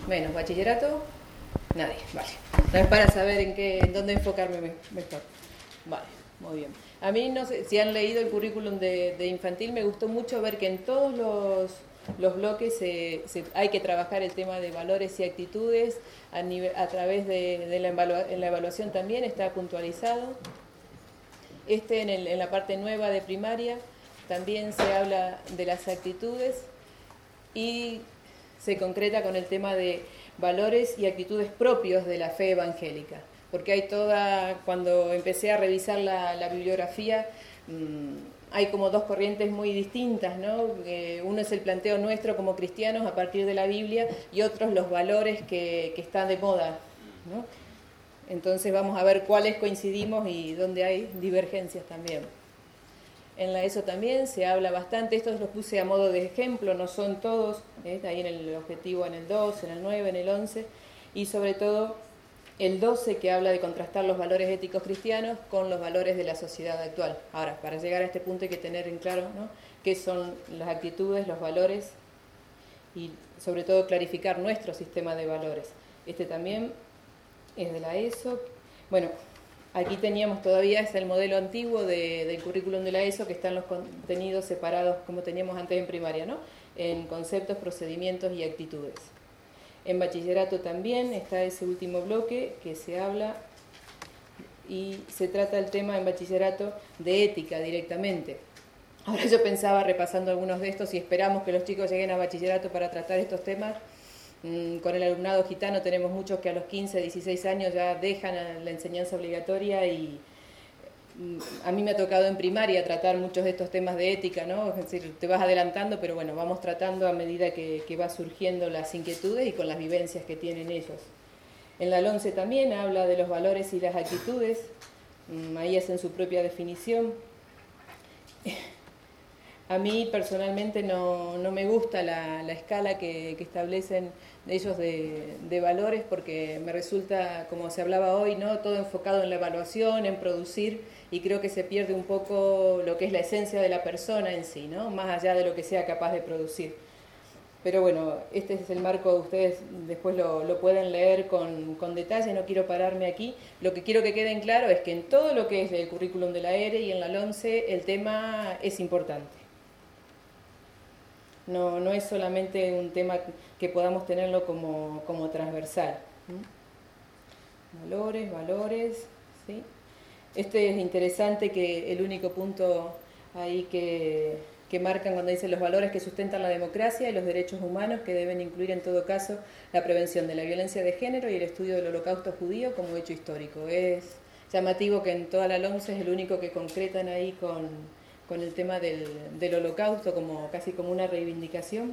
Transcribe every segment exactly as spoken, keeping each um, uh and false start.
Menos bachillerato, nadie, vale. No es para saber en qué, en dónde enfocarme mejor. Vale, muy bien. A mí, no sé si han leído el currículum de, de infantil, me gustó mucho ver que en todos los, los bloques se, se, hay que trabajar el tema de valores y actitudes a, nivel, a través de, de la, evalua, en la evaluación también está puntualizado. Este en, el, en la parte nueva de primaria también se habla de las actitudes y se concreta con el tema de valores y actitudes propios de la fe evangélica. Porque hay toda, cuando empecé a revisar la, la bibliografía, mmm, hay como dos corrientes muy distintas, ¿no? Eh, uno es el planteo nuestro como cristianos a partir de la Biblia y otros los valores que, que están de moda, ¿no? Entonces vamos a ver cuáles coincidimos y dónde hay divergencias también. En la ESO también se habla bastante, estos los puse a modo de ejemplo, no son todos, ¿eh? Ahí en el objetivo en el dos, en el nueve, en el once, y sobre todo el doce, que habla de contrastar los valores éticos cristianos con los valores de la sociedad actual. Ahora, para llegar a este punto hay que tener en claro, ¿no?, qué son las actitudes, los valores y sobre todo clarificar nuestro sistema de valores. Este también es de la ESO. Bueno, aquí teníamos todavía, es el modelo antiguo de, del currículum de la ESO, que están los contenidos separados como teníamos antes en primaria, ¿no?, en conceptos, procedimientos y actitudes. En bachillerato también está ese último bloque que se habla y se trata el tema en bachillerato de ética directamente. Ahora yo pensaba, repasando algunos de estos, y esperamos que los chicos lleguen a bachillerato para tratar estos temas. Con el alumnado gitano tenemos muchos que a los quince, dieciséis años ya dejan la enseñanza obligatoria y a mí me ha tocado en primaria tratar muchos de estos temas de ética, ¿no? Es decir, te vas adelantando, pero bueno, vamos tratando a medida que, que va surgiendo las inquietudes y con las vivencias que tienen ellos. En la once también habla de los valores y las actitudes, ahí hacen su propia definición. A mí personalmente no, no me gusta la, la escala que, que establecen ellos de, de valores, porque me resulta, como se hablaba hoy, ¿no?, todo enfocado en la evaluación, en producir, y creo que se pierde un poco lo que es la esencia de la persona en sí, ¿no?, más allá de lo que sea capaz de producir. Pero bueno, este es el marco, ustedes después lo, lo pueden leer con, con detalle, no quiero pararme aquí. Lo que quiero que quede en claro es que en todo lo que es el currículum de la E R E y en la once el tema es importante. No, no es solamente un tema que podamos tenerlo como, como transversal. ¿Mm? Valores, valores, ¿sí? Este es interesante, que el único punto ahí que, que marcan cuando dicen los valores que sustentan la democracia y los derechos humanos, que deben incluir en todo caso la prevención de la violencia de género y el estudio del holocausto judío como hecho histórico. Es llamativo que en toda la once es el único que concretan ahí con... con el tema del, del holocausto como casi como una reivindicación,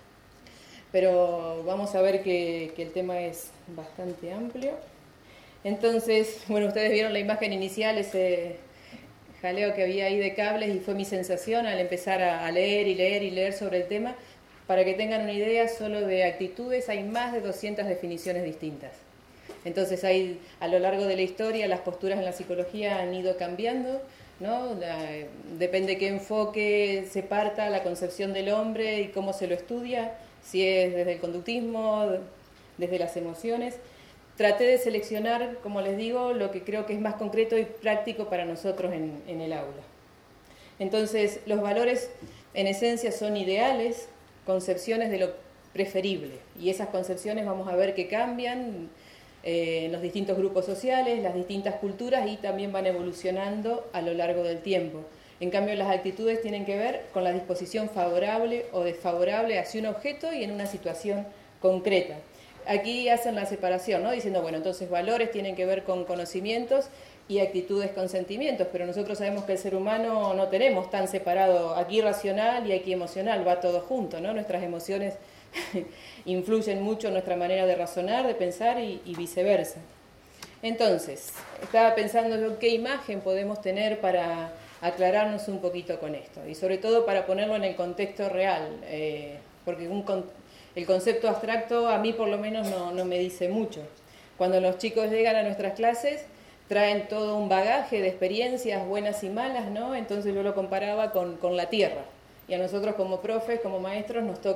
pero vamos a ver que, que el tema es bastante amplio. Entonces, bueno, ustedes vieron la imagen inicial, ese jaleo que había ahí de cables, y fue mi sensación al empezar a, a leer y leer y leer sobre el tema. Para que tengan una idea, solo de actitudes hay más de doscientas definiciones distintas. Entonces, hay, a lo largo de la historia, las posturas en la psicología han ido cambiando, ¿no? La, depende qué enfoque se parta la concepción del hombre y cómo se lo estudia, si es desde el conductismo, desde las emociones. Traté de seleccionar, como les digo, lo que creo que es más concreto y práctico para nosotros en, en el aula. Entonces, los valores en esencia son ideales, concepciones de lo preferible, y esas concepciones vamos a ver que cambian en los distintos grupos sociales, las distintas culturas, y también van evolucionando a lo largo del tiempo. En cambio, las actitudes tienen que ver con la disposición favorable o desfavorable hacia un objeto y en una situación concreta. Aquí hacen la separación, ¿no?, diciendo, bueno, entonces valores tienen que ver con conocimientos y actitudes con sentimientos, pero nosotros sabemos que el ser humano no tenemos tan separado aquí racional y aquí emocional, va todo junto, ¿no? Nuestras emociones influyen mucho en nuestra manera de razonar, de pensar y, y viceversa. Entonces, estaba pensando yo qué imagen podemos tener para aclararnos un poquito con esto, y sobre todo para ponerlo en el contexto real, eh, porque un, el concepto abstracto a mí por lo menos no, no me dice mucho. Cuando los chicos llegan a nuestras clases traen todo un bagaje de experiencias buenas y malas, ¿no? Entonces yo lo comparaba con, con la tierra. Y a nosotros como profes, como maestros, nos toca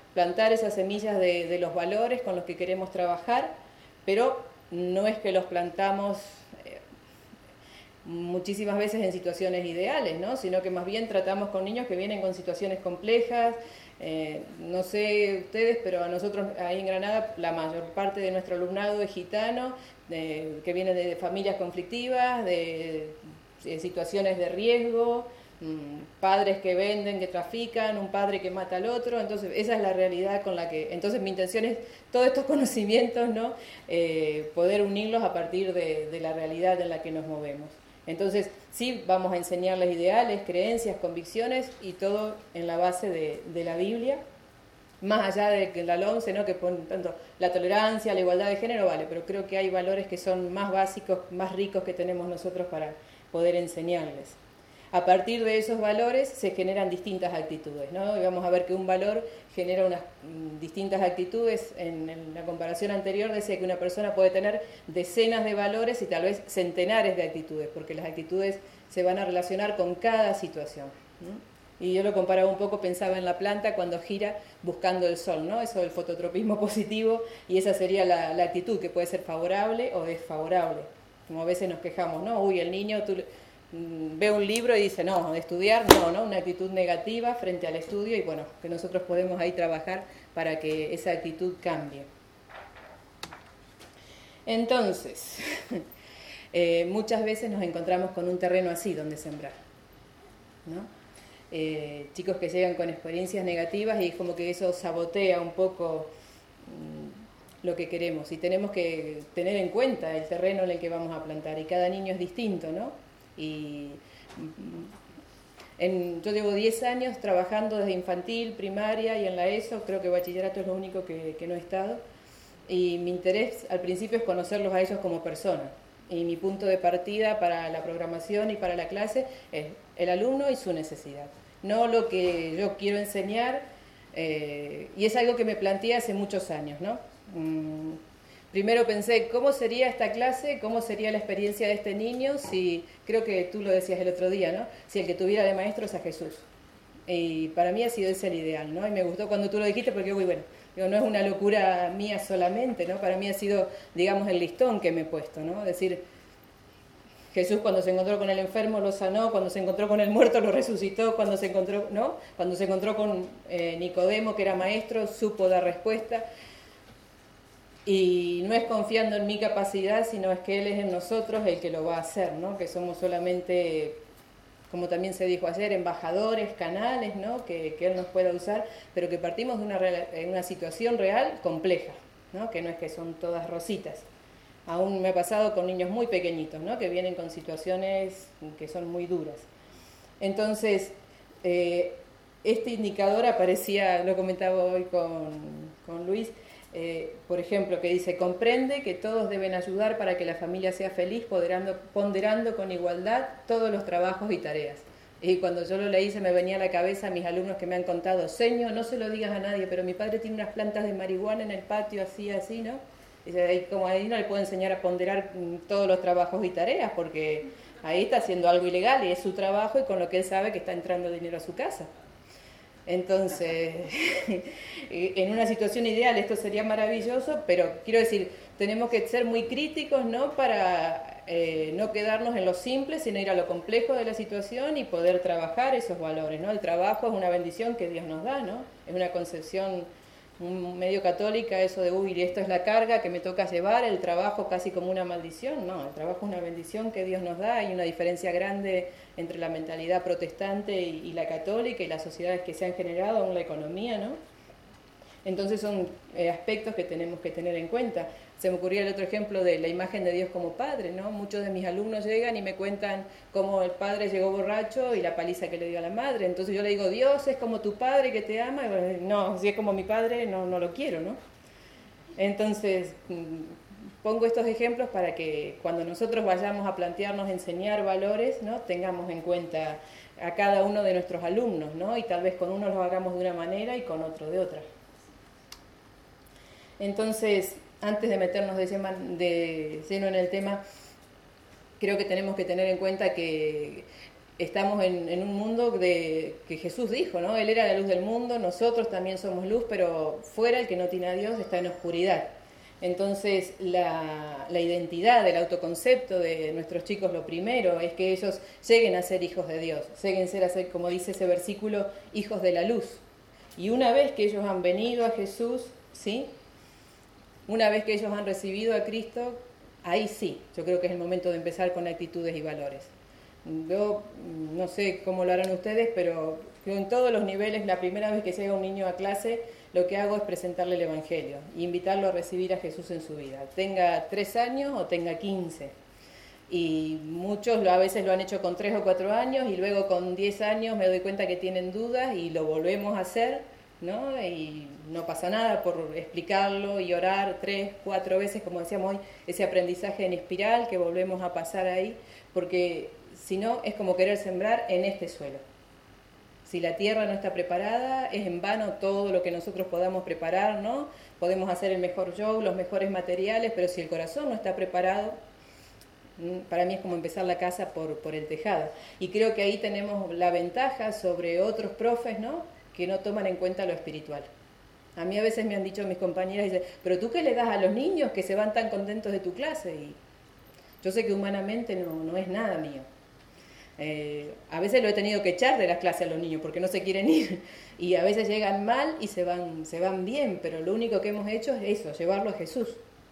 plantar esas semillas de, de los valores con los que queremos trabajar, pero no es que los plantamos eh, muchísimas veces en situaciones ideales, ¿no? Sino que más bien tratamos con niños que vienen con situaciones complejas. Eh, no sé ustedes, pero a nosotros ahí en Granada la mayor parte de nuestro alumnado es gitano, de, que viene de familias conflictivas, de, de situaciones de riesgo, mmm, padres que venden, que trafican, un padre que mata al otro. Entonces esa es la realidad con la que... Entonces mi intención es todos estos conocimientos, ¿no? Eh, poder unirlos a partir de, de la realidad en la que nos movemos. Entonces, sí, vamos a enseñarles ideales, creencias, convicciones y todo en la base de, de la Biblia, más allá de que la L O M S E, ¿no? Que pone tanto la tolerancia, la igualdad de género, vale, pero creo que hay valores que son más básicos, más ricos que tenemos nosotros para poder enseñarles. A partir de esos valores se generan distintas actitudes, ¿no? Y vamos a ver que un valor genera unas mm, distintas actitudes. En, en la comparación anterior decía que una persona puede tener decenas de valores y tal vez centenares de actitudes, porque las actitudes se van a relacionar con cada situación, ¿no? Y yo lo comparaba un poco, pensaba en la planta cuando gira buscando el sol, ¿no? Eso del fototropismo positivo, y esa sería la, la actitud, que puede ser favorable o desfavorable. Como a veces nos quejamos, ¿no? Uy, el niño... Tú, ve un libro y dice, no, de estudiar, no, no, una actitud negativa frente al estudio, y bueno, que nosotros podemos ahí trabajar para que esa actitud cambie. Entonces, eh, muchas veces nos encontramos con un terreno así donde sembrar, ¿no? Eh, chicos que llegan con experiencias negativas y como que eso sabotea un poco mmm, lo que queremos, y tenemos que tener en cuenta el terreno en el que vamos a plantar, y cada niño es distinto, ¿no? Y en, yo llevo diez años trabajando desde infantil, primaria y en la ESO, creo que bachillerato es lo único que, que no he estado, y mi interés al principio es conocerlos a ellos como personas, y mi punto de partida para la programación y para la clase es el alumno y su necesidad, no lo que yo quiero enseñar, eh, y es algo que me planteé hace muchos años, ¿no? Mm, Primero pensé, ¿cómo sería esta clase? ¿Cómo sería la experiencia de este niño? Si, creo que tú lo decías el otro día, ¿no? Si el que tuviera de maestro es a Jesús. Y para mí ha sido ese el ideal, ¿no? Y me gustó cuando tú lo dijiste porque, uy, bueno, digo, no es una locura mía solamente, ¿no? Para mí ha sido, digamos, el listón que me he puesto, ¿no? Es decir, Jesús cuando se encontró con el enfermo lo sanó, cuando se encontró con el muerto lo resucitó, cuando se encontró, ¿no? Cuando se encontró con eh, Nicodemo, que era maestro, supo dar respuesta. Y no es confiando en mi capacidad, sino es que Él es en nosotros el que lo va a hacer, ¿no? Que somos solamente, como también se dijo ayer, embajadores, canales, ¿no? Que, que Él nos pueda usar, pero que partimos de una, una situación real compleja, ¿no? Que no es que son todas rositas. Aún me ha pasado con niños muy pequeñitos, ¿no? Que vienen con situaciones que son muy duras. Entonces, eh, este indicador aparecía, lo comentaba hoy con, con Luis, Eh, por ejemplo, que dice, comprende que todos deben ayudar para que la familia sea feliz, ponderando, ponderando con igualdad todos los trabajos y tareas. Y cuando yo lo leí se me venía a la cabeza a mis alumnos que me han contado, señor, no se lo digas a nadie, pero mi padre tiene unas plantas de marihuana en el patio, así, así, ¿no? Y dice, como ahí no le puedo enseñar a ponderar todos los trabajos y tareas, porque ahí está haciendo algo ilegal y es su trabajo, y con lo que él sabe que está entrando dinero a su casa. Entonces, en una situación ideal esto sería maravilloso, pero quiero decir, tenemos que ser muy críticos, ¿no? Para eh, no quedarnos en lo simple, sino ir a lo complejo de la situación y poder trabajar esos valores, ¿no? El trabajo es una bendición que Dios nos da, ¿no? Es una concepción medio católica eso de, uy, esto es la carga que me toca llevar, el trabajo casi como una maldición. No, el trabajo es una bendición que Dios nos da. Hay una diferencia grande entre la mentalidad protestante y, y la católica y las sociedades que se han generado, aún la economía, ¿no? Entonces son eh, aspectos que tenemos que tener en cuenta. Se me ocurría el otro ejemplo de la imagen de Dios como padre, ¿no? Muchos de mis alumnos llegan y me cuentan cómo el padre llegó borracho y la paliza que le dio a la madre. Entonces yo le digo, Dios es como tu padre que te ama. Y bueno, no, si es como mi padre, no, no lo quiero, ¿no? Entonces pongo estos ejemplos para que cuando nosotros vayamos a plantearnos enseñar valores, ¿no? Tengamos en cuenta a cada uno de nuestros alumnos, ¿no? Y tal vez con uno lo hagamos de una manera y con otro de otra. Entonces, antes de meternos de lleno en el tema, creo que tenemos que tener en cuenta que estamos en, en un mundo de, que Jesús dijo, ¿no? Él era la luz del mundo, nosotros también somos luz, pero fuera el que no tiene a Dios está en oscuridad. Entonces la, la identidad, el autoconcepto de nuestros chicos, lo primero es que ellos lleguen a ser hijos de Dios, lleguen a ser, a ser, como dice ese versículo, hijos de la luz. Y una vez que ellos han venido a Jesús, ¿sí? Una vez que ellos han recibido a Cristo, ahí sí, yo creo que es el momento de empezar con actitudes y valores. Yo no sé cómo lo harán ustedes, pero yo en todos los niveles, la primera vez que llega un niño a clase, lo que hago es presentarle el Evangelio e invitarlo a recibir a Jesús en su vida, tenga tres años o tenga quince. Y muchos a veces lo han hecho con tres o cuatro años y luego con diez años me doy cuenta que tienen dudas y lo volvemos a hacer, ¿no? Y no pasa nada por explicarlo y orar tres, cuatro veces, como decíamos hoy, ese aprendizaje en espiral que volvemos a pasar ahí, porque si no es como querer sembrar en este suelo. Si la tierra no está preparada, es en vano todo lo que nosotros podamos preparar, ¿no? Podemos hacer el mejor show, los mejores materiales, pero si el corazón no está preparado, para mí es como empezar la casa por, por el tejado. Y creo que ahí tenemos la ventaja sobre otros profes, ¿no? Que no toman en cuenta lo espiritual. A mí a veces me han dicho mis compañeras, dicen, pero ¿tú qué le das a los niños que se van tan contentos de tu clase? Y yo sé que humanamente no, no es nada mío. Eh, a veces lo he tenido que echar de las clases a los niños porque no se quieren ir y a veces llegan mal y se van, se van bien, pero lo único que hemos hecho es eso, llevarlo a Jesús.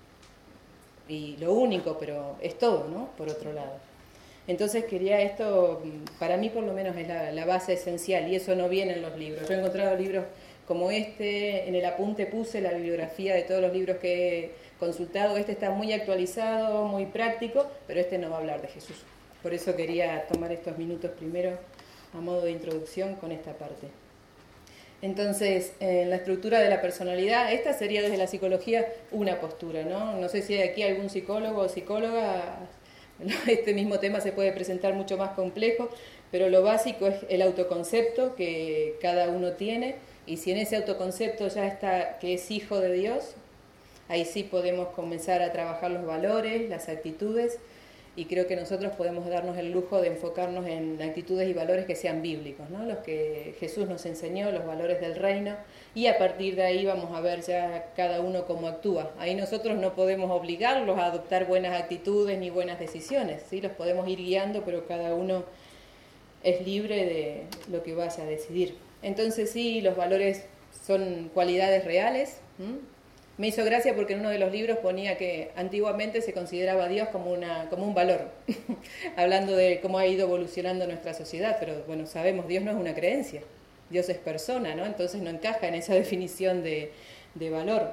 Y lo único, pero es todo, ¿no? Por otro lado. Entonces quería esto, para mí por lo menos es la, la base esencial y eso no viene en los libros. Yo he encontrado libros como este, en el apunte puse la bibliografía de todos los libros que he consultado. Este está muy actualizado, muy práctico, pero este no va a hablar de Jesús. Por eso quería tomar estos minutos primero a modo de introducción con esta parte. Entonces, en la estructura de la personalidad, esta sería desde la psicología una postura, ¿no? No sé si hay aquí algún psicólogo o psicóloga, este mismo tema se puede presentar mucho más complejo, pero lo básico es el autoconcepto que cada uno tiene, y si en ese autoconcepto ya está que es hijo de Dios, ahí sí podemos comenzar a trabajar los valores, las actitudes, y creo que nosotros podemos darnos el lujo de enfocarnos en actitudes y valores que sean bíblicos, ¿no? Los que Jesús nos enseñó, los valores del reino, y a partir de ahí vamos a ver ya cada uno cómo actúa. Ahí nosotros no podemos obligarlos a adoptar buenas actitudes ni buenas decisiones, ¿sí? Los podemos ir guiando, pero cada uno es libre de lo que vaya a decidir. Entonces sí, los valores son cualidades reales. ¿Mm? Me hizo gracia porque en uno de los libros ponía que antiguamente se consideraba a Dios como, una, como un valor, hablando de cómo ha ido evolucionando nuestra sociedad, pero bueno, sabemos, Dios no es una creencia, Dios es persona, ¿no? Entonces no encaja en esa definición de, de valor.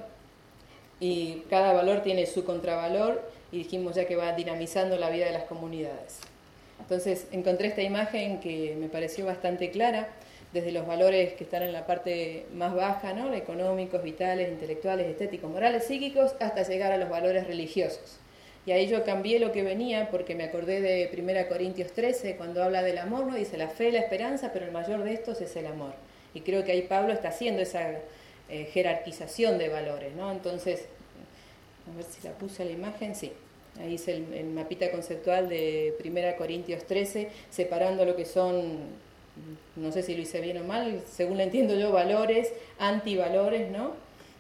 Y cada valor tiene su contravalor y dijimos ya que va dinamizando la vida de las comunidades. Entonces encontré esta imagen que me pareció bastante clara, desde los valores que están en la parte más baja, ¿no? Económicos, vitales, intelectuales, estéticos, morales, psíquicos, hasta llegar a los valores religiosos. Y ahí yo cambié lo que venía porque me acordé de primera Corintios trece, cuando habla del amor, ¿no? Dice la fe, la esperanza, pero el mayor de estos es el amor. Y creo que ahí Pablo está haciendo esa eh, jerarquización de valores, ¿no? Entonces, a ver si la puse a la imagen, sí. Ahí es el, el mapita conceptual de primera Corintios trece, separando lo que son, no sé si lo hice bien o mal, según lo entiendo yo, valores, antivalores, ¿no?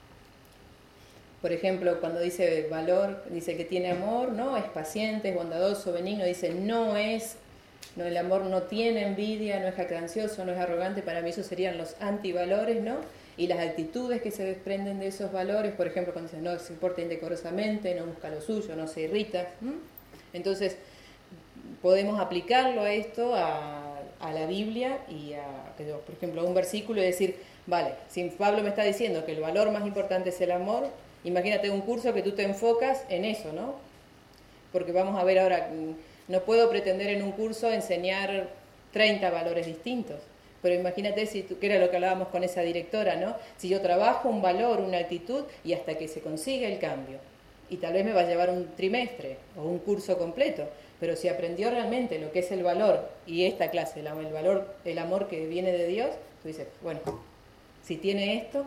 Por ejemplo, cuando dice valor, dice que tiene amor, ¿no? Es paciente, es bondadoso, benigno, dice no es, no, el amor no tiene envidia, no es jactancioso, no es arrogante, para mí esos serían los antivalores, ¿no? Y las actitudes que se desprenden de esos valores, por ejemplo, cuando dice no se porta indecorosamente, no busca lo suyo, no se irrita. ¿Mm? Entonces, podemos aplicarlo a esto, a a la Biblia y a, por ejemplo, a un versículo y decir, vale, si Pablo me está diciendo que el valor más importante es el amor, imagínate un curso que tú te enfocas en eso, ¿no? Porque vamos a ver ahora, no puedo pretender en un curso enseñar treinta valores distintos, pero imagínate si tú, que era lo que hablábamos con esa directora, ¿no? Si yo trabajo un valor, una actitud y hasta que se consiga el cambio, y tal vez me va a llevar un trimestre o un curso completo, pero si aprendió realmente lo que es el valor y esta clase, el valor, el amor que viene de Dios, tú dices, bueno, si tiene esto,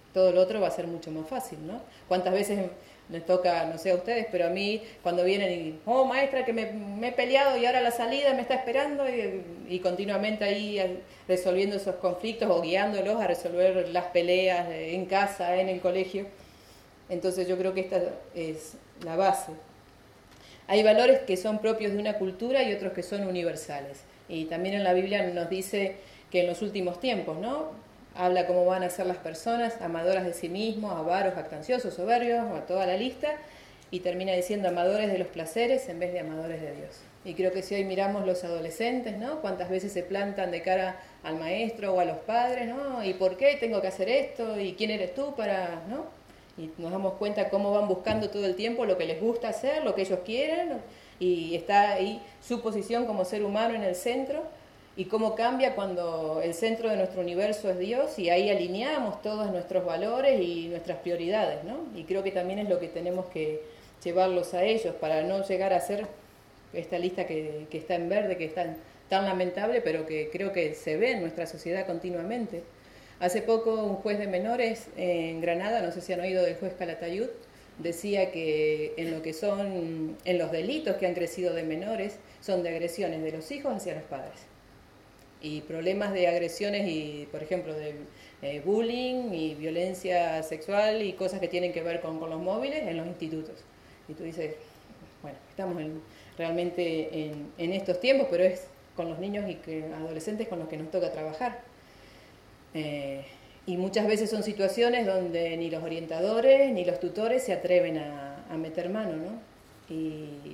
todo lo otro va a ser mucho más fácil, ¿no? ¿Cuántas veces les toca, no sé a ustedes, pero a mí cuando vienen y, oh maestra, que me, me he peleado y ahora la salida me está esperando y, y continuamente ahí resolviendo esos conflictos o guiándolos a resolver las peleas en casa, en el colegio? Entonces yo creo que esta es la base. Hay valores que son propios de una cultura y otros que son universales. Y también en la Biblia nos dice que en los últimos tiempos, ¿no? Habla cómo van a ser las personas, amadoras de sí mismos, avaros, jactanciosos, soberbios, a toda la lista, y termina diciendo amadores de los placeres en vez de amadores de Dios. Y creo que si hoy miramos los adolescentes, ¿no? Cuántas veces se plantan de cara al maestro o a los padres, ¿no? ¿Y por qué tengo que hacer esto? ¿Y quién eres tú para...? ¿no? Y nos damos cuenta cómo van buscando todo el tiempo lo que les gusta hacer, lo que ellos quieren, y está ahí su posición como ser humano en el centro, y cómo cambia cuando el centro de nuestro universo es Dios, y ahí alineamos todos nuestros valores y nuestras prioridades, ¿no? Y creo que también es lo que tenemos que llevarlos a ellos, para no llegar a ser esta lista que, que está en verde, que es tan, tan lamentable, pero que creo que se ve en nuestra sociedad continuamente. Hace poco un juez de menores en Granada, no sé si han oído del juez Calatayud, decía que en lo que son, en los delitos que han crecido de menores, son de agresiones de los hijos hacia los padres. Y problemas de agresiones y, por ejemplo, de eh, bullying y violencia sexual y cosas que tienen que ver con, con los móviles en los institutos. Y tú dices, bueno, estamos en, realmente en, en estos tiempos, pero es con los niños y que, adolescentes con los que nos toca trabajar. Eh, y muchas veces son situaciones donde ni los orientadores ni los tutores se atreven a, a meter mano, ¿no? Y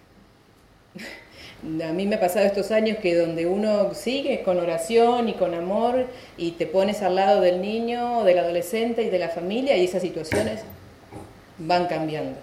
a mí me ha pasado estos años que donde uno sigue con oración y con amor y te pones al lado del niño, del adolescente y de la familia, y esas situaciones van cambiando.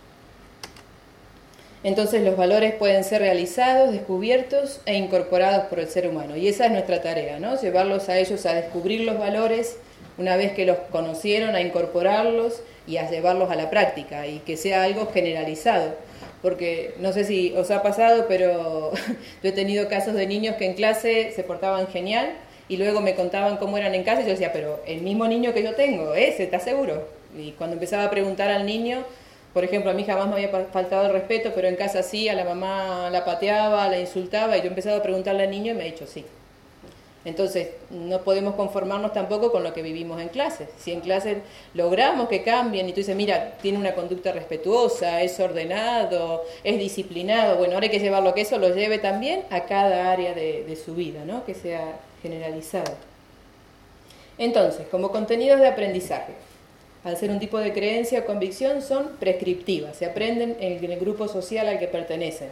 Entonces los valores pueden ser realizados, descubiertos e incorporados por el ser humano. Y esa es nuestra tarea, ¿no? Llevarlos a ellos a descubrir los valores una vez que los conocieron, a incorporarlos y a llevarlos a la práctica, y que sea algo generalizado. Porque no sé si os ha pasado, pero yo he tenido casos de niños que en clase se portaban genial y luego me contaban cómo eran en casa y yo decía, pero el mismo niño que yo tengo, ese, ¿estás seguro? Y cuando empezaba a preguntar al niño, por ejemplo, a mí jamás me había faltado el respeto, pero en casa sí, a la mamá la pateaba, la insultaba, y yo empezaba a preguntarle al niño y me ha dicho sí. Entonces, no podemos conformarnos tampoco con lo que vivimos en clase. Si en clase logramos que cambien y tú dices, mira, tiene una conducta respetuosa, es ordenado, es disciplinado, bueno, ahora hay que llevarlo a que eso lo lleve también a cada área de, de su vida, ¿no? Que sea generalizado. Entonces, como contenidos de aprendizaje, al ser un tipo de creencia o convicción, son prescriptivas, se aprenden en el grupo social al que pertenecen.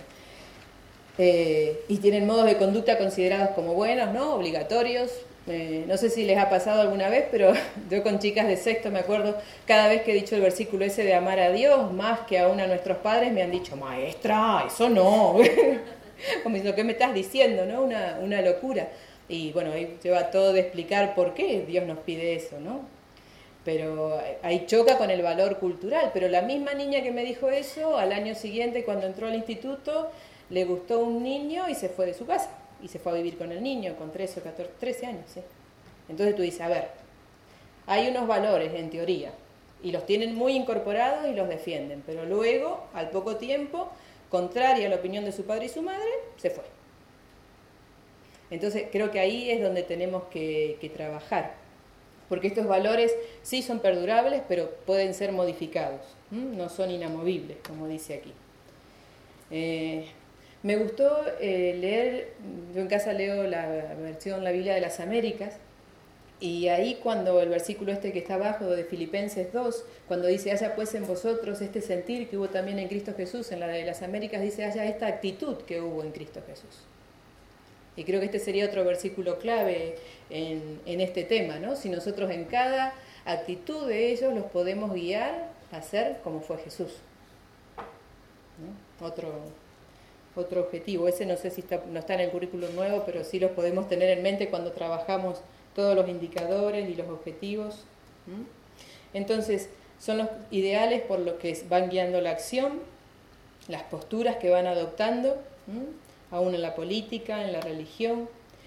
Eh, y tienen modos de conducta considerados como buenos, ¿no? Obligatorios. Eh, no sé si les ha pasado alguna vez, pero yo con chicas de sexto me acuerdo, cada vez que he dicho el versículo ese de amar a Dios más que aún a nuestros padres, me han dicho, maestra, eso no. Como diciendo, ¿qué me estás diciendo? ¿No? Una, una locura. Y bueno, ahí lleva todo de explicar por qué Dios nos pide eso, ¿no? Pero ahí choca con el valor cultural. Pero la misma niña que me dijo eso, al año siguiente, cuando entró al instituto, le gustó un niño y se fue de su casa. Y se fue a vivir con el niño, con trece o catorce, trece años, ¿sí? Entonces tú dices, a ver, hay unos valores en teoría, y los tienen muy incorporados y los defienden, pero luego, al poco tiempo, contraria a la opinión de su padre y su madre, se fue. Entonces creo que ahí es donde tenemos que, que trabajar, porque estos valores sí son perdurables, pero pueden ser modificados, ¿m? No son inamovibles, como dice aquí. Eh, me gustó eh, leer, yo en casa leo la versión, la Biblia de las Américas, y ahí cuando el versículo este que está abajo de Filipenses dos, cuando dice, haya pues en vosotros este sentir que hubo también en Cristo Jesús, en la de las Américas dice, haya esta actitud que hubo en Cristo Jesús. Y creo que este sería otro versículo clave en, en este tema, ¿no? Si nosotros en cada actitud de ellos los podemos guiar a ser como fue Jesús, ¿no? Otro, otro objetivo, ese no sé si está, no está en el currículum nuevo, pero sí los podemos tener en mente cuando trabajamos todos los indicadores y los objetivos. ¿Mm? Entonces, son los ideales por los que van guiando la acción, las posturas que van adoptando, ¿Mm? aún en la política, en la religión.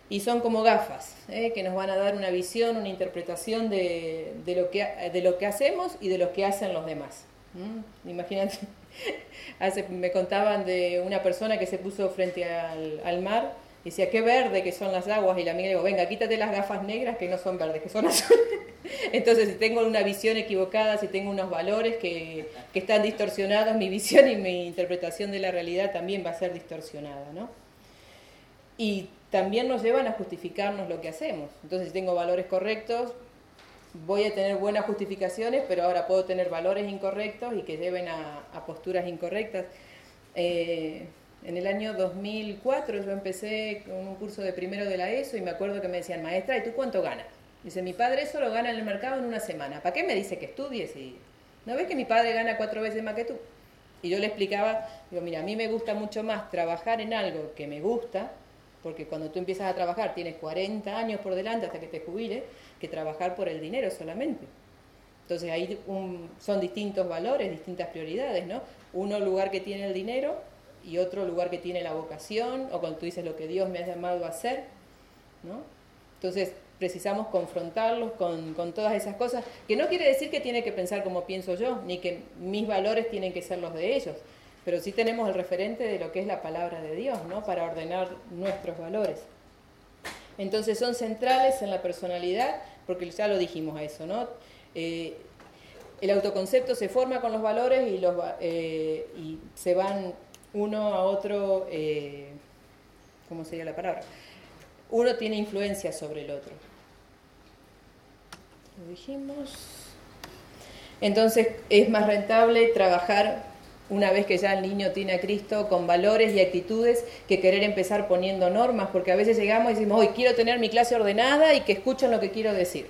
y son como gafas, ¿eh? que nos van a dar una visión, una interpretación de, de, lo que, de lo que hacemos y de lo que hacen los demás. ¿Mm? Imagínate, hace, me contaban de una persona que se puso frente al, al mar y decía, qué verde que son las aguas, y la amiga le digo, venga, quítate las gafas negras que no son verdes, que son azules. Entonces, si tengo una visión equivocada, si tengo unos valores que, que están distorsionados, mi visión y mi interpretación de la realidad también va a ser distorsionada, ¿no? Y también nos llevan a justificarnos lo que hacemos. Entonces, si tengo valores correctos, voy a tener buenas justificaciones, pero ahora puedo tener valores incorrectos y que lleven a, a posturas incorrectas. Eh, en el año dos mil cuatro yo empecé con un curso de primero de la ESO y me acuerdo que me decían, maestra, ¿y tú cuánto ganas? Dice, mi padre eso lo gana en el mercado en una semana. ¿Para qué me dice que estudies? Y, ¿no ves que mi padre gana cuatro veces más que tú? Y yo le explicaba, digo, mira, a mí me gusta mucho más trabajar en algo que me gusta, porque cuando tú empiezas a trabajar tienes cuarenta años por delante hasta que te jubiles, que trabajar por el dinero solamente. Entonces ahí un, son distintos valores, distintas prioridades, ¿no? Uno lugar que tiene el dinero y otro lugar que tiene la vocación, o cuando tú dices lo que Dios me ha llamado a hacer, ¿no? Entonces precisamos confrontarlos con, con todas esas cosas, que no quiere decir que tiene que pensar como pienso yo, ni que mis valores tienen que ser los de ellos, pero sí tenemos el referente de lo que es la palabra de Dios, ¿no? Para ordenar nuestros valores. Entonces son centrales en la personalidad, porque ya lo dijimos a eso, ¿no? Eh, el autoconcepto se forma con los valores y, los, eh, y se van uno a otro, eh, ¿cómo sería la palabra? Uno tiene influencia sobre el otro. Lo dijimos. Entonces es más rentable trabajar una vez que ya el niño tiene a Cristo con valores y actitudes que querer empezar poniendo normas, porque a veces llegamos y decimos, hoy quiero tener mi clase ordenada y que escuchen lo que quiero decir.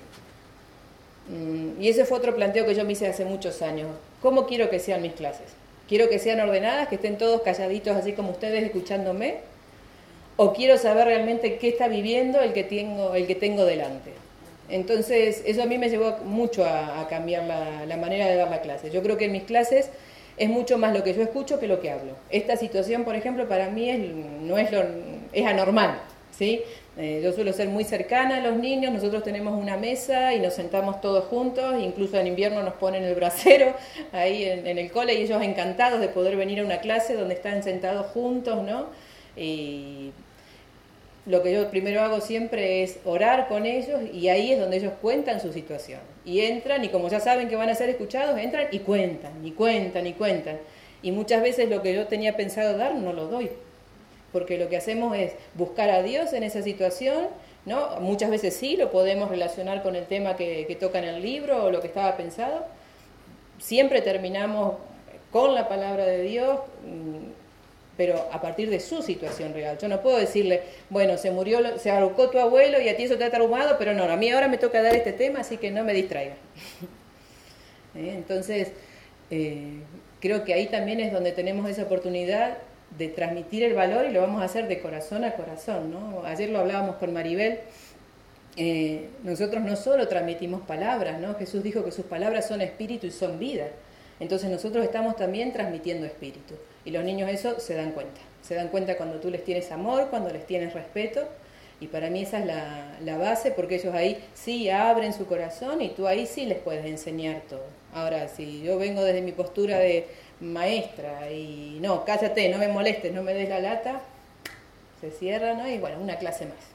Y ese fue otro planteo que yo me hice hace muchos años. ¿Cómo quiero que sean mis clases? ¿Quiero que sean ordenadas, que estén todos calladitos así como ustedes escuchándome? ¿O quiero saber realmente qué está viviendo el que tengo, el que tengo delante? Entonces, eso a mí me llevó mucho a, a cambiar la, la manera de dar la clase. Yo creo que en mis clases es mucho más lo que yo escucho que lo que hablo. Esta situación, por ejemplo, para mí es, no es, lo, es anormal, ¿sí? Eh, yo suelo ser muy cercana a los niños, nosotros tenemos una mesa y nos sentamos todos juntos, incluso en invierno nos ponen el brasero ahí en, en el cole y ellos encantados de poder venir a una clase donde están sentados juntos, ¿no? Y lo que yo primero hago siempre es orar con ellos y ahí es donde ellos cuentan su situación. Y entran y como ya saben que van a ser escuchados, entran y cuentan, y cuentan, y cuentan. Y muchas veces lo que yo tenía pensado dar no lo doy. Porque lo que hacemos es buscar a Dios en esa situación, ¿no? Muchas veces sí lo podemos relacionar con el tema que, que toca en el libro o lo que estaba pensado. Siempre terminamos con la palabra de Dios, pero a partir de su situación real. Yo no puedo decirle, bueno, se murió, se ahorcó tu abuelo y a ti eso te ha traumado, pero no, a mí ahora me toca dar este tema, así que no me distraiga. ¿Eh? Entonces, eh, creo que ahí también es donde tenemos esa oportunidad de transmitir el valor y lo vamos a hacer de corazón a corazón, ¿no? Ayer lo hablábamos con Maribel, eh, nosotros no solo transmitimos palabras, ¿no? Jesús dijo que sus palabras son espíritu y son vida. Entonces nosotros estamos también transmitiendo espíritu. Y los niños eso se dan cuenta. Se dan cuenta cuando tú les tienes amor, cuando les tienes respeto. Y para mí esa es la, la base, porque ellos ahí sí abren su corazón y tú ahí sí les puedes enseñar todo. Ahora, si yo vengo desde mi postura de maestra y no, cállate, no me molestes, no me des la lata, se cierra, ¿no? Y bueno, una clase más.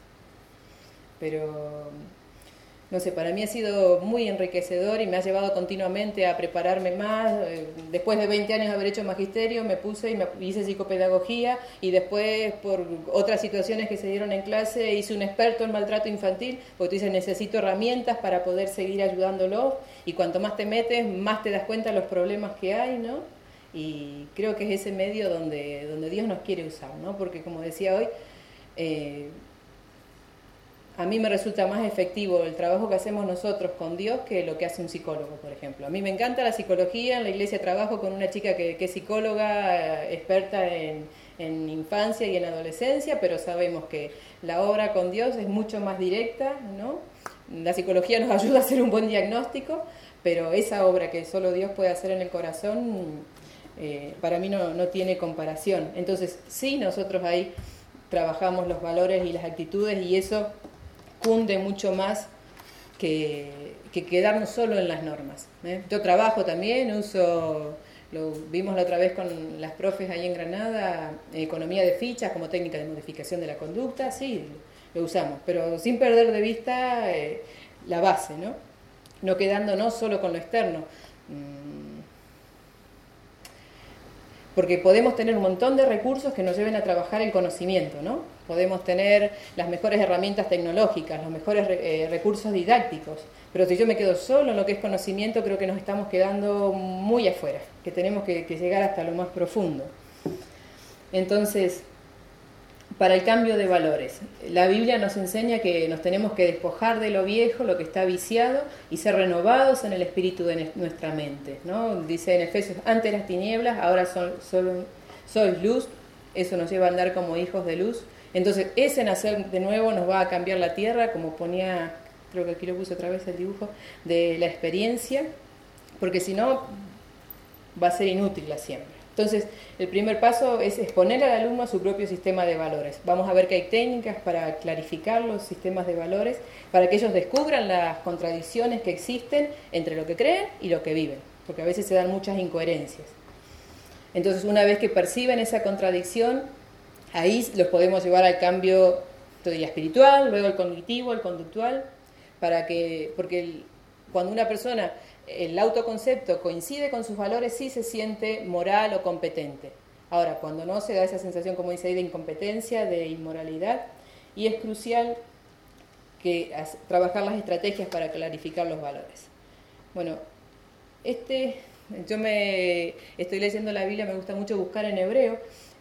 Pero no sé, para mí ha sido muy enriquecedor y me ha llevado continuamente a prepararme más. Después de veinte años de haber hecho magisterio, me puse y me hice psicopedagogía y después por otras situaciones que se dieron en clase hice un experto en maltrato infantil, porque tú dices, necesito herramientas para poder seguir ayudándolos y cuanto más te metes, más te das cuenta de los problemas que hay, ¿no? Y creo que es ese medio donde, donde Dios nos quiere usar, ¿no? Porque como decía hoy, eh, a mí me resulta más efectivo el trabajo que hacemos nosotros con Dios que lo que hace un psicólogo, por ejemplo. A mí me encanta la psicología, en la iglesia trabajo con una chica que, que es psicóloga, eh, experta en, en infancia y en adolescencia, pero sabemos que la obra con Dios es mucho más directa, ¿no? La psicología nos ayuda a hacer un buen diagnóstico, pero esa obra que solo Dios puede hacer en el corazón, eh, para mí no, no tiene comparación. Entonces, sí, nosotros ahí trabajamos los valores y las actitudes, y eso cunde mucho más que, que quedarnos solo en las normas. ¿eh? Yo trabajo también, uso, lo vimos la otra vez con las profes ahí en Granada, economía de fichas como técnica de modificación de la conducta, sí, lo usamos, pero sin perder de vista eh, la base, ¿no? No quedándonos solo con lo externo. Porque podemos tener un montón de recursos que nos lleven a trabajar el conocimiento, ¿no? Podemos tener las mejores herramientas tecnológicas, los mejores eh, recursos didácticos, pero si yo me quedo solo en lo que es conocimiento, creo que nos estamos quedando muy afuera, que tenemos que, que llegar hasta lo más profundo. Entonces, para el cambio de valores, la Biblia nos enseña que nos tenemos que despojar de lo viejo, lo que está viciado, y ser renovados en el espíritu de nuestra mente, ¿no? Dice en Efesios, antes las tinieblas, ahora son, son, sois luz, eso nos lleva a andar como hijos de luz. Entonces, ese nacer de nuevo nos va a cambiar la tierra, como ponía, creo que aquí lo puse otra vez el dibujo, de la experiencia, porque si no, va a ser inútil la siembra. Entonces, el primer paso es exponer al alumno a su propio sistema de valores. Vamos a ver que hay técnicas para clarificar los sistemas de valores, para que ellos descubran las contradicciones que existen entre lo que creen y lo que viven, porque a veces se dan muchas incoherencias. Entonces, una vez que perciben esa contradicción, ahí los podemos llevar al cambio, yo diría, espiritual, luego el cognitivo, el conductual, para que, porque el, cuando una persona, el autoconcepto coincide con sus valores, sí se siente moral o competente. Ahora, cuando no, se da esa sensación, como dice ahí, de incompetencia, de inmoralidad, y es crucial que trabajar las estrategias para clarificar los valores. Bueno, este, yo me estoy leyendo la Biblia, me gusta mucho buscar en hebreo,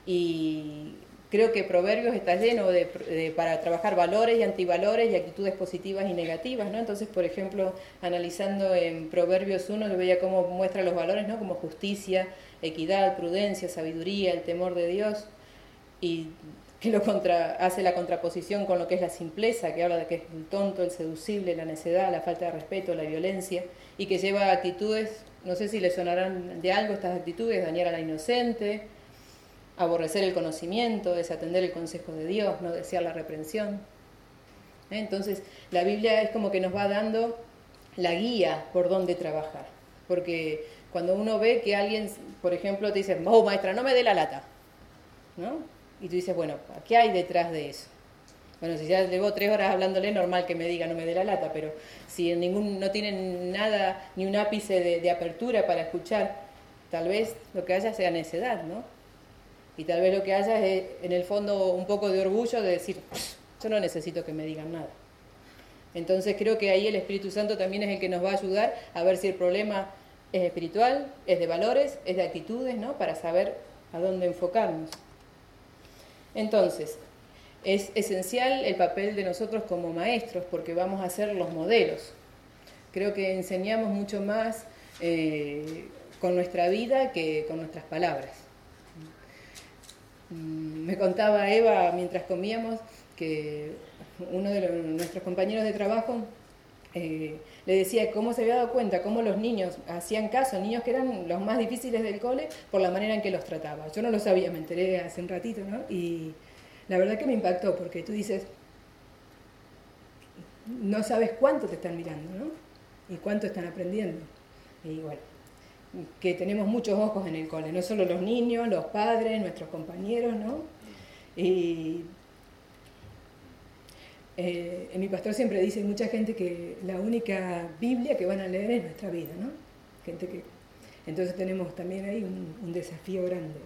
y creo que Proverbios está lleno de, de, para trabajar valores y antivalores y actitudes positivas y negativas, ¿no? Entonces, por ejemplo, analizando en Proverbios uno, yo veía cómo muestra los valores, ¿no? Como justicia, equidad, prudencia, sabiduría, el temor de Dios, y que lo contra, hace la contraposición con lo que es la simpleza, que habla de que es el tonto, el seducible, la necedad, la falta de respeto, la violencia, y que lleva actitudes, no sé si le sonarán de algo estas actitudes, dañar a la inocente, aborrecer el conocimiento, desatender el consejo de Dios, no desear la reprensión. ¿Eh? Entonces, la Biblia es como que nos va dando la guía por dónde trabajar. Porque cuando uno ve que alguien, por ejemplo, te dice, oh, maestra, no me dé la lata, ¿no? Y tú dices, bueno, ¿qué hay detrás de eso? Bueno, si ya llevo tres horas hablándole, normal que me diga no me dé la lata, pero si en ningún, no tienen nada, ni un ápice de, de apertura para escuchar, tal vez lo que haya sea necedad, ¿no? Y tal vez lo que haya es, en el fondo, un poco de orgullo de decir, yo no necesito que me digan nada. Entonces creo que ahí el Espíritu Santo también es el que nos va a ayudar a ver si el problema es espiritual, es de valores, es de actitudes, ¿no? Para saber a dónde enfocarnos. Entonces, es esencial el papel de nosotros como maestros, porque vamos a ser los modelos. Creo que enseñamos mucho más eh, con nuestra vida que con nuestras palabras. Me contaba Eva mientras comíamos que uno de los, nuestros compañeros de trabajo eh, le decía cómo se había dado cuenta, cómo los niños hacían caso, niños que eran los más difíciles del cole, por la manera en que los trataba. Yo no lo sabía, me enteré hace un ratito, ¿no? Y la verdad que me impactó, porque tú dices, no sabes cuánto te están mirando, ¿no? Y cuánto están aprendiendo. Y bueno, que tenemos muchos ojos en el cole, no solo los niños, los padres, nuestros compañeros, ¿no? Y eh, mi pastor siempre dice, mucha gente que la única Biblia que van a leer es nuestra vida, ¿no? Gente que, entonces tenemos también ahí un, un desafío grande.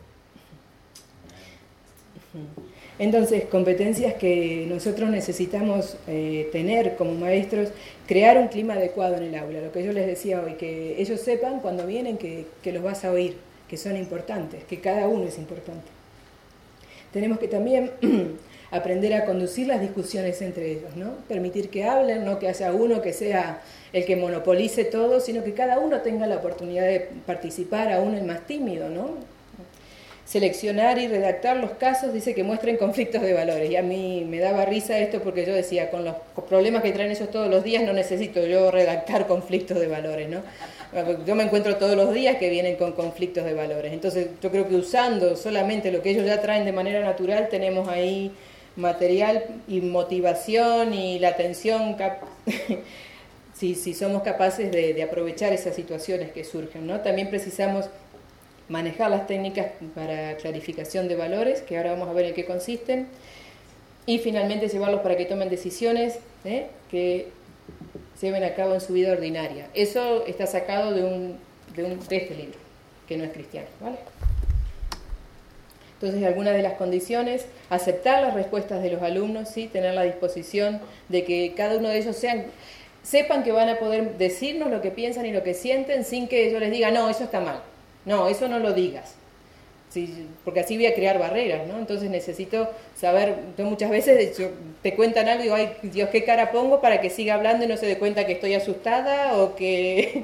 Entonces, competencias que nosotros necesitamos eh, tener como maestros, crear un clima adecuado en el aula, lo que yo les decía hoy, que ellos sepan cuando vienen que, que los vas a oír, que son importantes, que cada uno es importante. Tenemos que también aprender a conducir las discusiones entre ellos, ¿no? Permitir que hablen, no que haya uno que sea el que monopolice todo, sino que cada uno tenga la oportunidad de participar, aún el más tímido, ¿no? seleccionar y redactar los casos, dice que muestren conflictos de valores. Y a mí me daba risa esto porque yo decía, con los problemas que traen ellos todos los días, no necesito yo redactar conflictos de valores, ¿no? Yo me encuentro todos los días que vienen con conflictos de valores. Entonces yo creo que usando solamente lo que ellos ya traen de manera natural, tenemos ahí material y motivación y la atención, cap si, si somos capaces de, de aprovechar esas situaciones que surgen, ¿no? También precisamos manejar las técnicas para clarificación de valores, que ahora vamos a ver en qué consisten, y finalmente llevarlos para que tomen decisiones ¿eh? que se lleven a cabo en su vida ordinaria. Eso está sacado de, un, de, un, de este libro, que no es cristiano, ¿vale? Entonces, algunas de las condiciones, aceptar las respuestas de los alumnos, ¿sí? Tener la disposición de que cada uno de ellos sean, sepan que van a poder decirnos lo que piensan y lo que sienten sin que yo les diga, no, eso está mal, no, eso no lo digas, sí, porque así voy a crear barreras, ¿no? Entonces necesito saber, yo muchas veces yo, te cuentan algo y digo, ay Dios, ¿qué cara pongo para que siga hablando y no se dé cuenta que estoy asustada o que...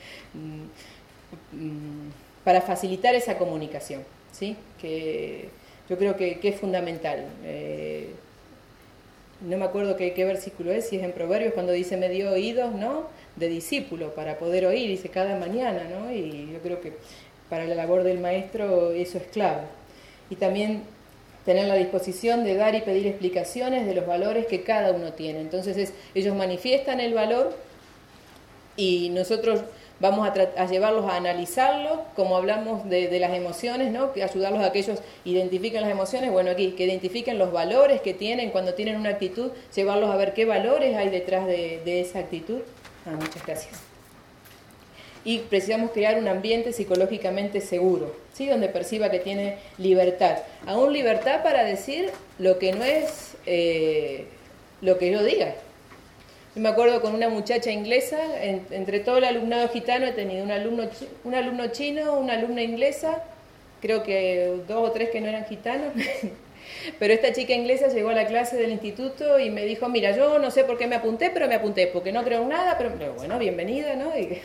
para facilitar esa comunicación, ¿sí? Que yo creo que, que es fundamental. Eh, no me acuerdo qué, qué versículo es, si es en Proverbios, cuando dice me dio oídos, ¿no? De discípulo, para poder oír, dice cada mañana, ¿no? Y yo creo que para la labor del maestro eso es clave. Y también tener la disposición de dar y pedir explicaciones de los valores que cada uno tiene. Entonces es, ellos manifiestan el valor y nosotros vamos a, a llevarlos a analizarlo, como hablamos de, de las emociones, ¿no? Que ayudarlos a que ellos identifiquen las emociones, bueno, aquí, que identifiquen los valores que tienen cuando tienen una actitud, llevarlos a ver qué valores hay detrás de, de esa actitud. Ah, muchas gracias. Y precisamos crear un ambiente psicológicamente seguro, ¿sí? Donde perciba que tiene libertad. Aún libertad para decir lo que no es eh, lo que yo diga. Yo me acuerdo con una muchacha inglesa, en, entre todo el alumnado gitano he tenido un alumno, un alumno chino, una alumna inglesa, creo que dos o tres que no eran gitanos, pero esta chica inglesa llegó a la clase del instituto y me dijo, mira, yo no sé por qué me apunté, pero me apunté, porque no creo en nada, pero, pero bueno, bienvenida, ¿no? Y,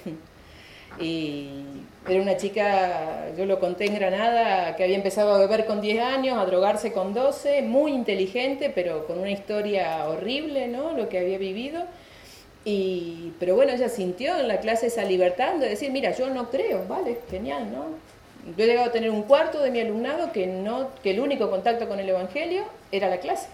y era una chica, yo lo conté en Granada, que había empezado a beber con diez años, a drogarse con doce, muy inteligente, pero con una historia horrible, ¿no? Lo que había vivido. Y, pero bueno, ella sintió en la clase esa libertad de decir, mira, yo no creo, vale, genial, ¿no? Yo he llegado a tener un cuarto de mi alumnado que, no, que el único contacto con el Evangelio era la clase.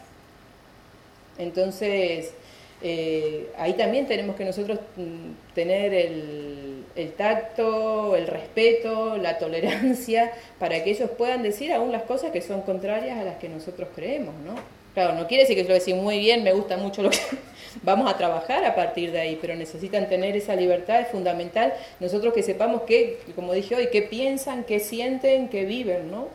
Entonces, eh, ahí también tenemos que nosotros tener el, el tacto, el respeto, la tolerancia, para que ellos puedan decir aún las cosas que son contrarias a las que nosotros creemos, ¿no? Claro, no quiere decir que yo lo decía muy bien, me gusta mucho lo que... Vamos a trabajar a partir de ahí, pero necesitan tener esa libertad, es fundamental. Nosotros que sepamos qué, como dije hoy, qué piensan, qué sienten, qué viven, ¿no?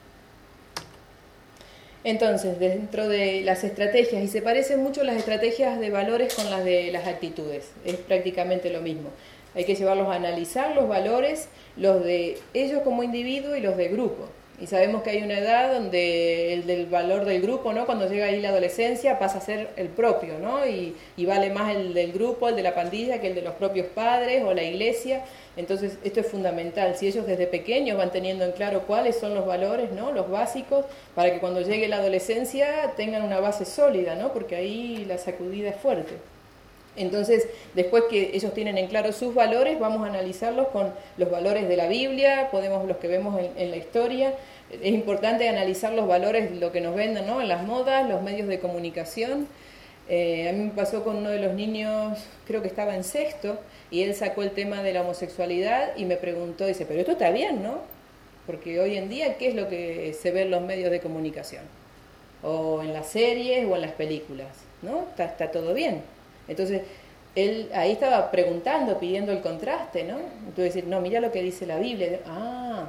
Entonces, dentro de las estrategias, y se parecen mucho las estrategias de valores con las de las actitudes, es prácticamente lo mismo. Hay que llevarlos a analizar los valores, los de ellos como individuo y los de grupo. Y sabemos que hay una edad donde el del valor del grupo, ¿no? Cuando llega ahí la adolescencia pasa a ser el propio, ¿no? Y, y vale más el del grupo, el de la pandilla, que el de los propios padres o la iglesia. Entonces esto es fundamental. Si ellos desde pequeños van teniendo en claro cuáles son los valores, ¿no? Los básicos, para que cuando llegue la adolescencia tengan una base sólida, ¿no? Porque ahí la sacudida es fuerte. Entonces, después que ellos tienen en claro sus valores, vamos a analizarlos con los valores de la Biblia, podemos los que vemos en, en la historia. Es importante analizar los valores, lo que nos venden, ¿no? En las modas, los medios de comunicación. Eh, a mí me pasó con uno de los niños, creo que estaba en sexto, y él sacó el tema de la homosexualidad y me preguntó, dice, pero esto está bien, ¿no? Porque hoy en día, ¿qué es lo que se ve en los medios de comunicación? O en las series o en las películas, ¿no? Está, está todo bien. Entonces, él ahí estaba preguntando, pidiendo el contraste, ¿no? Entonces, decir, no, mira lo que dice la Biblia. Ah.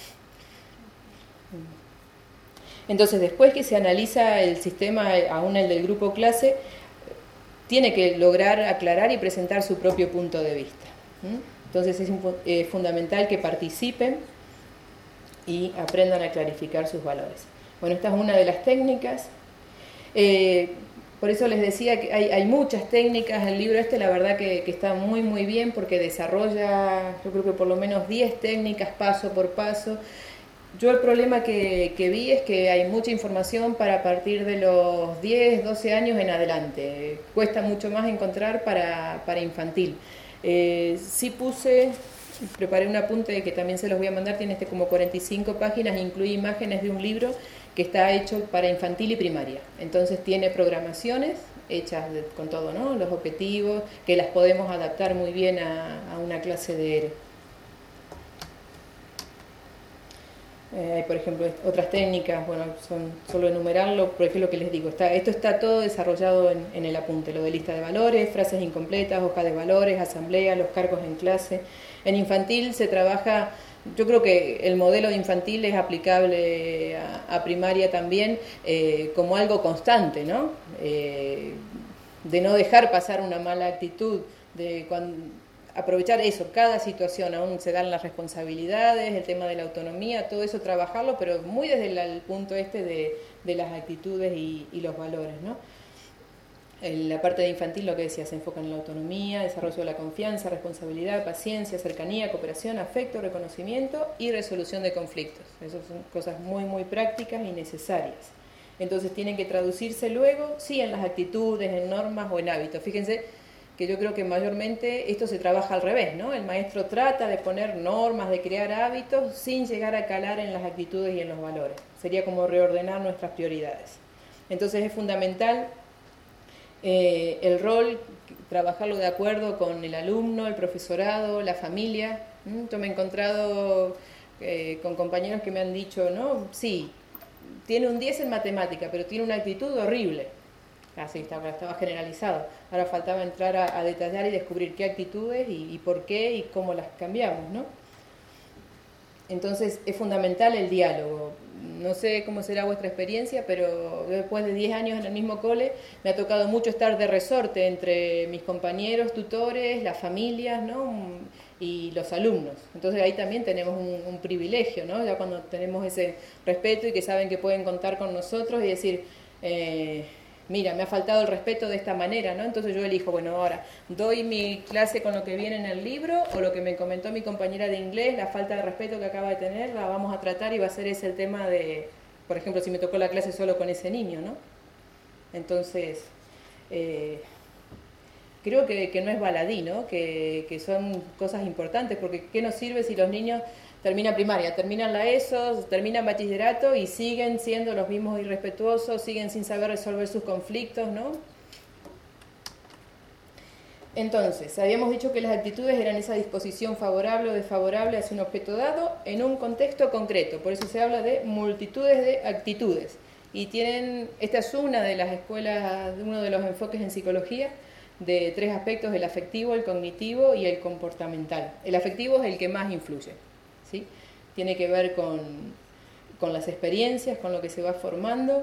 Entonces, después que se analiza el sistema, aún el del grupo clase, tiene que lograr aclarar y presentar su propio punto de vista. Entonces, es eh, fundamental que participen y aprendan a clarificar sus valores. Bueno, esta es una de las técnicas. Eh, Por eso les decía que hay, hay muchas técnicas, el libro este la verdad que, que está muy muy bien porque desarrolla, yo creo que por lo menos diez técnicas paso por paso, Yo el problema que, que vi es que hay mucha información para partir de los diez, doce años en adelante. Cuesta mucho más encontrar para, para infantil. Eh, sí puse, preparé un apunte que también se los voy a mandar, tiene este como cuarenta y cinco páginas, incluye imágenes de un libro que está hecho para infantil y primaria. Entonces tiene programaciones hechas de, con todo, ¿no? Los objetivos, que las podemos adaptar muy bien a, a una clase de E R E. Eh, hay, por ejemplo, otras técnicas, bueno, son solo enumerarlo, porque es lo que les digo, está, esto está todo desarrollado en, en el apunte, lo de lista de valores, frases incompletas, hoja de valores, asamblea, los cargos en clase. En infantil se trabaja, yo creo que el modelo de infantil es aplicable a, a primaria también, eh, como algo constante, ¿no? Eh, de no dejar pasar una mala actitud, de cuando... aprovechar eso, cada situación, aún se dan las responsabilidades, el tema de la autonomía, todo eso trabajarlo, pero muy desde el, el punto este de, de las actitudes y, y los valores, ¿no? En la parte de infantil, lo que decía, se enfoca en la autonomía, desarrollo de la confianza, responsabilidad, paciencia, cercanía, cooperación, afecto, reconocimiento y resolución de conflictos. Esas son cosas muy, muy prácticas y necesarias. Entonces tienen que traducirse luego, sí, en las actitudes, en normas o en hábitos. Fíjense que yo creo que mayormente esto se trabaja al revés, ¿no? El maestro trata de poner normas, de crear hábitos sin llegar a calar en las actitudes y en los valores. Sería como reordenar nuestras prioridades. Entonces es fundamental eh, el rol, trabajarlo de acuerdo con el alumno, el profesorado, la familia. ¿Mm? Yo me he encontrado eh, con compañeros que me han dicho, ¿no? Sí, tiene un diez en matemática, pero tiene una actitud horrible. Así estaba, estaba generalizado. Ahora faltaba entrar a, a detallar y descubrir qué actitudes y, y por qué y cómo las cambiamos, ¿no? Entonces es fundamental el diálogo. No sé cómo será vuestra experiencia, pero después de diez años en el mismo cole me ha tocado mucho estar de resorte entre mis compañeros, tutores, las familias, ¿no? Y los alumnos. Entonces ahí también tenemos un, un privilegio, ¿no? Ya cuando tenemos ese respeto y que saben que pueden contar con nosotros y decir... Eh, mira, me ha faltado el respeto de esta manera, ¿no? Entonces yo elijo, bueno, ahora, ¿doy mi clase con lo que viene en el libro o lo que me comentó mi compañera de inglés, la falta de respeto que acaba de tener, la vamos a tratar y va a ser ese el tema de, por ejemplo, si me tocó la clase solo con ese niño, ¿no? Entonces, eh, creo que, que no es baladí, ¿no? Que, que son cosas importantes, porque ¿qué nos sirve si los niños... terminan primaria, terminan la ESO, terminan bachillerato y siguen siendo los mismos irrespetuosos, siguen sin saber resolver sus conflictos, ¿no? Entonces, habíamos dicho que las actitudes eran esa disposición favorable o desfavorable hacia un objeto dado en un contexto concreto, por eso se habla de multitudes de actitudes. Y tienen, esta es una de las escuelas, uno de los enfoques en psicología, de tres aspectos, el afectivo, el cognitivo y el comportamental. El afectivo es el que más influye. ¿Sí? Tiene que ver con, con las experiencias, con lo que se va formando.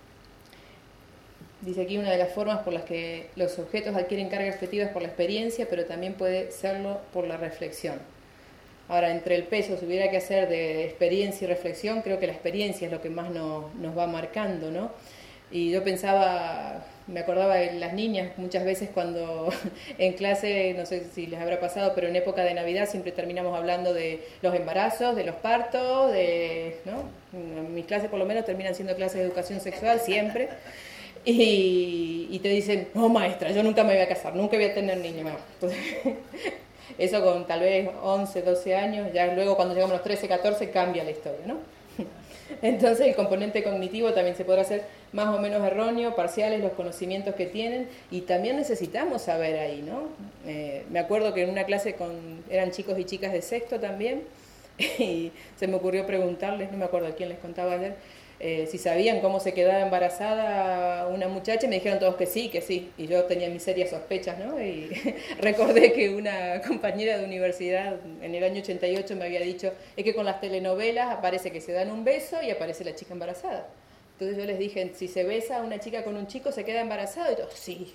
Dice aquí una de las formas por las que los objetos adquieren cargas afectivas por la experiencia, pero también puede serlo por la reflexión. Ahora, entre el peso, si hubiera que hacer de experiencia y reflexión, creo que la experiencia es lo que más nos, nos va marcando, ¿no? Y yo pensaba, me acordaba de las niñas muchas veces cuando en clase, no sé si les habrá pasado, pero en época de Navidad siempre terminamos hablando de los embarazos, de los partos, de, ¿no? En mis clases por lo menos terminan siendo clases de educación sexual siempre. Y, y te dicen, no maestra, yo nunca me voy a casar, nunca voy a tener niños. Entonces, eso con tal vez once, doce años, ya luego cuando llegamos a los trece, catorce cambia la historia, ¿no? Entonces el componente cognitivo también se podrá hacer más o menos erróneo, parciales los conocimientos que tienen y también necesitamos saber ahí, ¿no? Eh, me acuerdo que en una clase con eran chicos y chicas de sexto también y se me ocurrió preguntarles, no me acuerdo a quién les contaba ayer, eh, si sabían cómo se quedaba embarazada una muchacha y me dijeron todos que sí, que sí, y yo tenía mis serias sospechas, ¿no? Y recordé que una compañera de universidad en el año ochenta y ocho me había dicho, es que con las telenovelas aparece que se dan un beso y aparece la chica embarazada. Entonces yo les dije, si se besa a una chica con un chico, ¿se queda embarazada? Y yo, sí.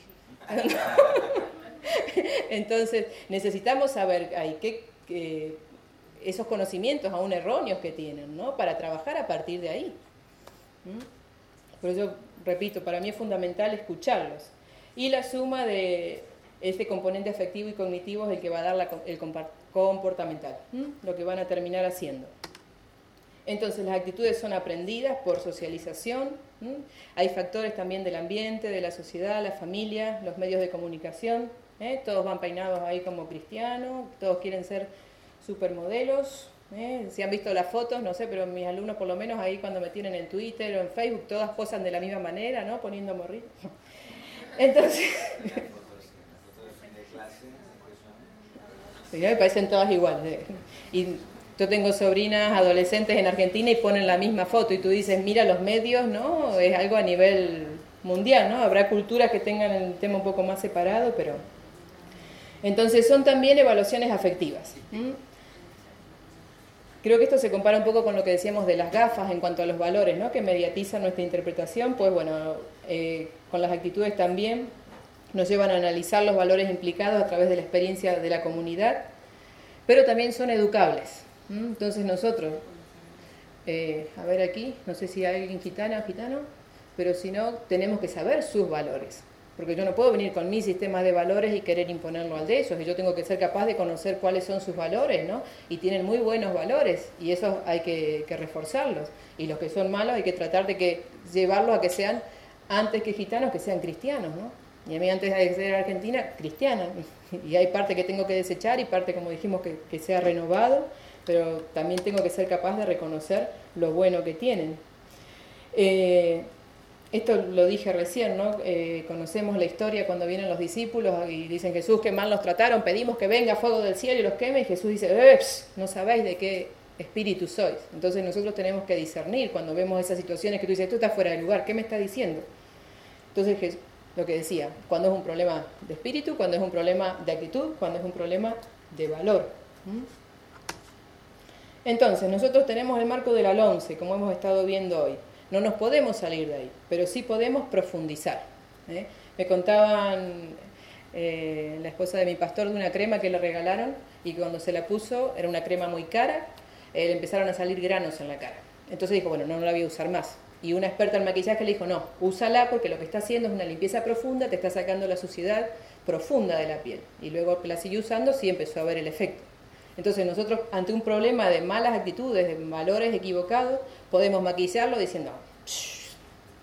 Entonces necesitamos saber ahí qué, qué, esos conocimientos aún erróneos que tienen, ¿no? Para trabajar a partir de ahí. Por eso, repito, para mí es fundamental escucharlos. Y la suma de este componente afectivo y cognitivo es el que va a dar la, el comportamental, ¿Mm? Lo que van a terminar haciendo. Entonces las actitudes son aprendidas por socialización. ¿Mm? Hay factores también del ambiente, de la sociedad, la familia, los medios de comunicación. ¿eh? Todos van peinados ahí como cristianos, todos quieren ser supermodelos. ¿eh? Si han visto las fotos, no sé, pero mis alumnos por lo menos ahí cuando me tienen en Twitter o en Facebook, todas posan de la misma manera, ¿no? Poniendo morritos. Entonces... sí, me parecen todas iguales. Y yo tengo sobrinas adolescentes en Argentina y ponen la misma foto y tú dices, mira los medios, ¿no? Es algo a nivel mundial, ¿no? Habrá culturas que tengan el tema un poco más separado, pero... Entonces son también evaluaciones afectivas. ¿Mm? Creo que esto se compara un poco con lo que decíamos de las gafas en cuanto a los valores, ¿no? Que mediatizan nuestra interpretación, pues bueno, eh, con las actitudes también nos llevan a analizar los valores implicados a través de la experiencia de la comunidad, pero también son educables. Entonces nosotros, eh, a ver aquí, no sé si hay alguien gitana o gitano, pero si no, tenemos que saber sus valores, porque yo no puedo venir con mi sistema de valores y querer imponerlo al de ellos, y yo tengo que ser capaz de conocer cuáles son sus valores, ¿no? Y tienen muy buenos valores, y esos hay que, que reforzarlos, y los que son malos hay que tratar de que llevarlos a que sean, antes que gitanos, que sean cristianos, ¿no? Y a mí antes de ser argentina, cristiana, y hay parte que tengo que desechar y parte, como dijimos, que, que sea renovado, pero también tengo que ser capaz de reconocer lo bueno que tienen. Eh, esto lo dije recién, ¿no? Eh, conocemos la historia cuando vienen los discípulos y dicen, Jesús, que mal los trataron, pedimos que venga fuego del cielo y los queme, y Jesús dice, ¡Eps! No sabéis de qué espíritu sois. Entonces nosotros tenemos que discernir cuando vemos esas situaciones que tú dices, tú estás fuera de lugar, ¿qué me está diciendo? Entonces, lo que decía, cuando es un problema de espíritu, cuando es un problema de actitud, cuando es un problema de valor. ¿Mm? Entonces, nosotros tenemos el marco del alonce, como hemos estado viendo hoy. No nos podemos salir de ahí, pero sí podemos profundizar. ¿eh? Me contaban eh, la esposa de mi pastor de una crema que le regalaron y que cuando se la puso, era una crema muy cara, eh, le empezaron a salir granos en la cara. Entonces dijo, bueno, no, no la voy a usar más. Y una experta en maquillaje le dijo, no, úsala porque lo que está haciendo es una limpieza profunda, te está sacando la suciedad profunda de la piel. Y luego la siguió usando, sí empezó a ver el efecto. Entonces nosotros, ante un problema de malas actitudes, de valores equivocados, podemos maquillarlo diciendo, Shh",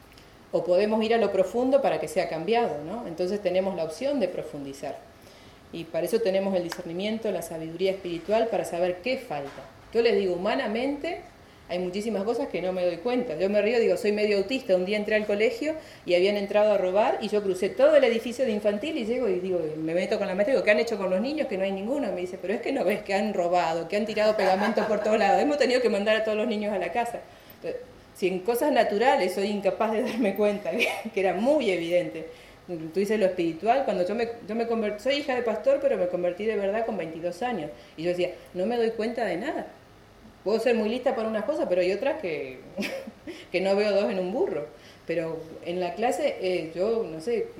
o podemos ir a lo profundo para que sea cambiado, ¿no? Entonces tenemos la opción de profundizar. Y para eso tenemos el discernimiento, la sabiduría espiritual, para saber qué falta. Yo les digo, humanamente hay muchísimas cosas que no me doy cuenta. Yo me río, digo, soy medio autista. Un día entré al colegio y habían entrado a robar y yo crucé todo el edificio de infantil y llego y digo, me meto con la maestra y digo, ¿qué han hecho con los niños? Que no hay ninguno. Me dice, pero es que no ves que han robado, que han tirado pegamento por todos lados. Hemos tenido que mandar a todos los niños a la casa. Entonces, si en cosas naturales soy incapaz de darme cuenta, que era muy evidente. Tú dices lo espiritual, cuando yo me, yo me convertí, soy hija de pastor, pero me convertí de verdad con veintidós años. Y yo decía, no me doy cuenta de nada. Puedo ser muy lista para unas cosas, pero hay otras que, que no veo dos en un burro. Pero en la clase, eh, yo, no sé,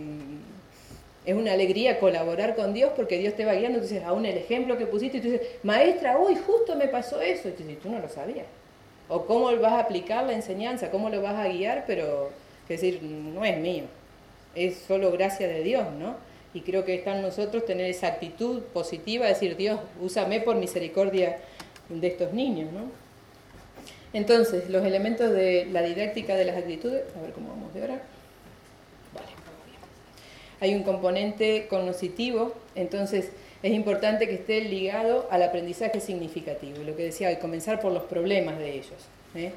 es una alegría colaborar con Dios porque Dios te va guiando. Entonces, aún el ejemplo que pusiste, y tú dices, maestra, uy, justo me pasó eso. Y tú dices, tú no lo sabías. O cómo vas a aplicar la enseñanza, cómo lo vas a guiar, pero, es decir, no es mío. Es solo gracia de Dios, ¿no? Y creo que está en nosotros tener esa actitud positiva, decir, Dios, úsame por misericordia de estos niños, ¿no? Entonces, los elementos de la didáctica de las actitudes, a ver cómo vamos de ahora. Vale, bien. Hay un componente cognoscitivo, entonces es importante que esté ligado al aprendizaje significativo. Y lo que decía hoy, comenzar por los problemas de ellos. ¿eh?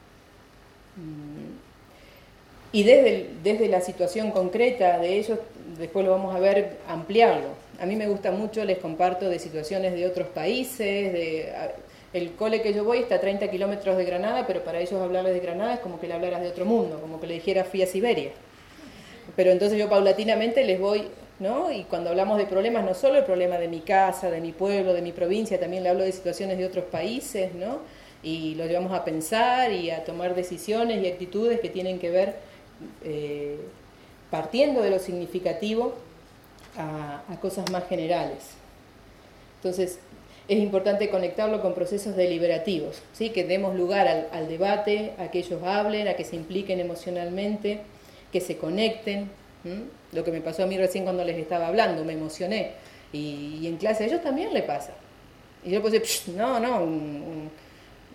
Y desde, desde la situación concreta de ellos, después lo vamos a ver, ampliarlo. A mí me gusta mucho, les comparto de situaciones de otros países, de, el cole que yo voy está a treinta kilómetros de Granada, pero para ellos hablarles de Granada es como que le hablaras de otro mundo, como que le dijera fui a Siberia. Pero entonces yo paulatinamente les voy, ¿no? Y cuando hablamos de problemas, no solo el problema de mi casa, de mi pueblo, de mi provincia, también le hablo de situaciones de otros países, ¿no? Y lo llevamos a pensar y a tomar decisiones y actitudes que tienen que ver, eh, partiendo de lo significativo, A, a cosas más generales. Entonces, es importante conectarlo con procesos deliberativos, ¿sí? Que demos lugar al, al debate, a que ellos hablen, a que se impliquen emocionalmente, que se conecten. ¿Mm? Lo que me pasó a mí recién cuando les estaba hablando, me emocioné. Y, y en clase a ellos también le pasa. Y yo pues, no, no,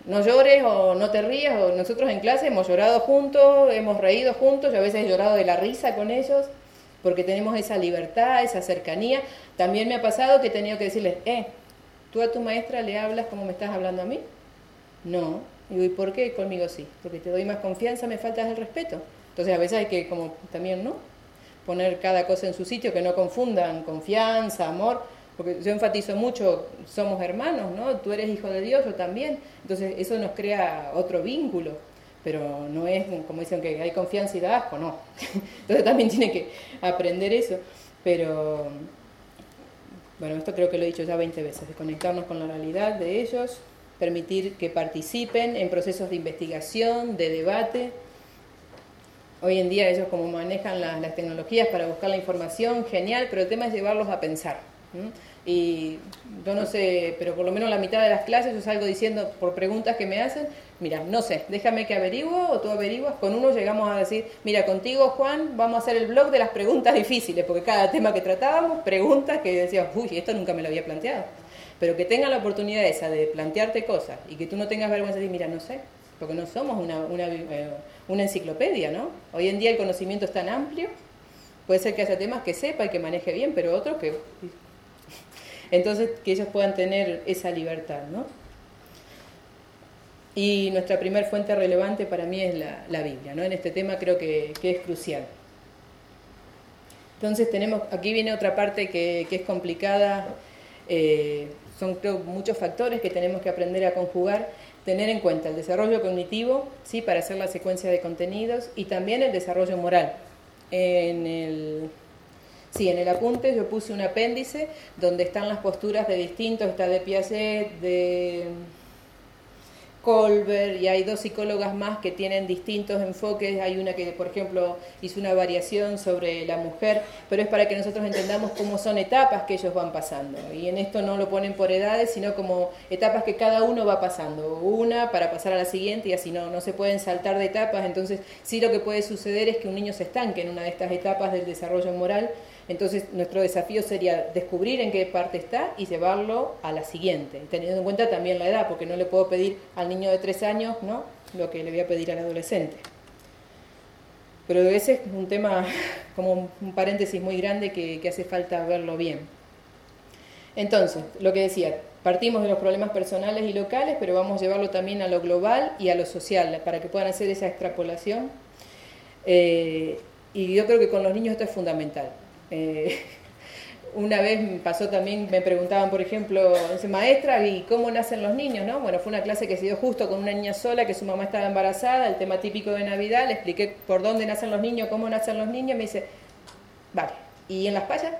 no llores o no te rías, o nosotros en clase hemos llorado juntos, hemos reído juntos, yo a veces he llorado de la risa con ellos, porque tenemos esa libertad, esa cercanía. También me ha pasado que he tenido que decirles, eh, ¿tú a tu maestra le hablas como me estás hablando a mí? No. Digo, ¿y por qué? Conmigo sí. Porque te doy más confianza, me faltas el respeto. Entonces a veces hay que como también, ¿no?, poner cada cosa en su sitio, que no confundan confianza, amor, porque yo enfatizo mucho, somos hermanos, ¿no? Tú eres hijo de Dios, yo también. Entonces eso nos crea otro vínculo, pero no es como dicen que hay confianza y da asco, no. Entonces también tiene que aprender eso, pero bueno, esto creo que lo he dicho ya veinte veces, de conectarnos con la realidad de ellos, permitir que participen en procesos de investigación, de debate. Hoy en día ellos como manejan las, las tecnologías para buscar la información, genial, pero el tema es llevarlos a pensar. ¿Mm? Y yo no sé, pero por lo menos la mitad de las clases yo salgo diciendo por preguntas que me hacen, mira, no sé, déjame que averiguo o tú averiguas. Con uno llegamos a decir, mira, contigo Juan vamos a hacer el blog de las preguntas difíciles, porque cada tema que tratábamos, preguntas que decías, uy, esto nunca me lo había planteado. Pero que tengan la oportunidad esa de plantearte cosas y que tú no tengas vergüenza de decir, mira, no sé, porque no somos una, una, eh, una enciclopedia, ¿no? Hoy en día el conocimiento es tan amplio, puede ser que haya temas que sepa y que maneje bien, pero otros que... Entonces, que ellos puedan tener esa libertad, ¿no? Y nuestra primer fuente relevante para mí es la, la Biblia, ¿no? En este tema creo que, que es crucial. Entonces tenemos, aquí viene otra parte que, que es complicada, eh, son creo muchos factores que tenemos que aprender a conjugar, tener en cuenta el desarrollo cognitivo, ¿sí?, para hacer la secuencia de contenidos, y también el desarrollo moral. En el... Sí, en el apunte yo puse un apéndice donde están las posturas de distintos, está de Piaget, de Kohlberg, y hay dos psicólogas más que tienen distintos enfoques. Hay una que, por ejemplo, hizo una variación sobre la mujer, pero es para que nosotros entendamos cómo son etapas que ellos van pasando. Y en esto no lo ponen por edades, sino como etapas que cada uno va pasando, una para pasar a la siguiente, y así no, no se pueden saltar de etapas. Entonces, sí, lo que puede suceder es que un niño se estanque en una de estas etapas del desarrollo moral. Entonces, nuestro desafío sería descubrir en qué parte está y llevarlo a la siguiente, teniendo en cuenta también la edad, porque no le puedo pedir al niño de tres años, ¿no?, lo que le voy a pedir al adolescente. Pero ese es un tema, como un paréntesis muy grande que, que hace falta verlo bien. Entonces, lo que decía, partimos de los problemas personales y locales, pero vamos a llevarlo también a lo global y a lo social, para que puedan hacer esa extrapolación. Eh, y yo creo que con los niños esto es fundamental. Eh, una vez me pasó también, me preguntaban, por ejemplo, maestra, ¿y cómo nacen los niños? ¿No? Bueno, fue una clase que se dio justo con una niña sola, que su mamá estaba embarazada, el tema típico de Navidad, le expliqué por dónde nacen los niños, cómo nacen los niños, me dice, vale, ¿y en las payas?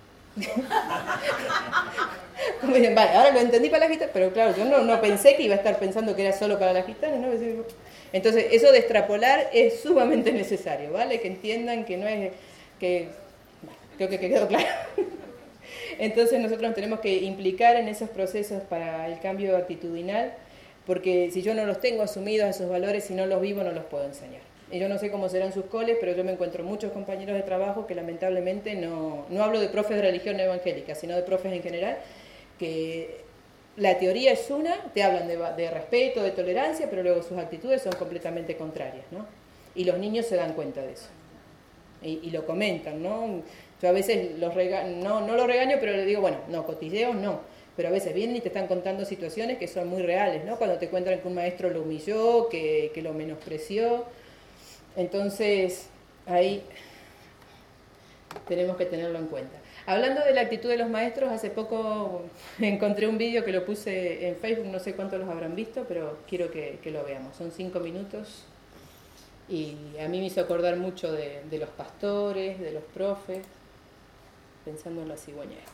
Como dicen, vale, ahora lo entendí para la gitana, pero claro, yo no, no pensé que iba a estar pensando que era solo para las gitanas, ¿no? Entonces, eso de extrapolar es sumamente necesario, ¿vale? Que entiendan que no es... que creo que quedó claro. Entonces nosotros nos tenemos que implicar en esos procesos para el cambio actitudinal, porque si yo no los tengo asumidos, esos valores, si no los vivo, no los puedo enseñar. Y yo no sé cómo serán sus coles, pero yo me encuentro muchos compañeros de trabajo que lamentablemente no, no hablo de profes de religión evangélica, sino de profes en general, que la teoría es una, te hablan de, de respeto, de tolerancia, pero luego sus actitudes son completamente contrarias, ¿no? Y los niños se dan cuenta de eso. Y, y lo comentan, ¿no? Yo a veces los rega no, no lo regaño, pero le digo, bueno, no, cotilleos no, pero a veces vienen y te están contando situaciones que son muy reales, ¿no? Cuando te cuentan que un maestro lo humilló, que, que lo menospreció. Entonces, ahí tenemos que tenerlo en cuenta. Hablando de la actitud de los maestros, hace poco encontré un vídeo que lo puse en Facebook, no sé cuántos los habrán visto, pero quiero que, que lo veamos. Son cinco minutos y a mí me hizo acordar mucho de, de los pastores, de los profes, pensando en la cigüeña esta.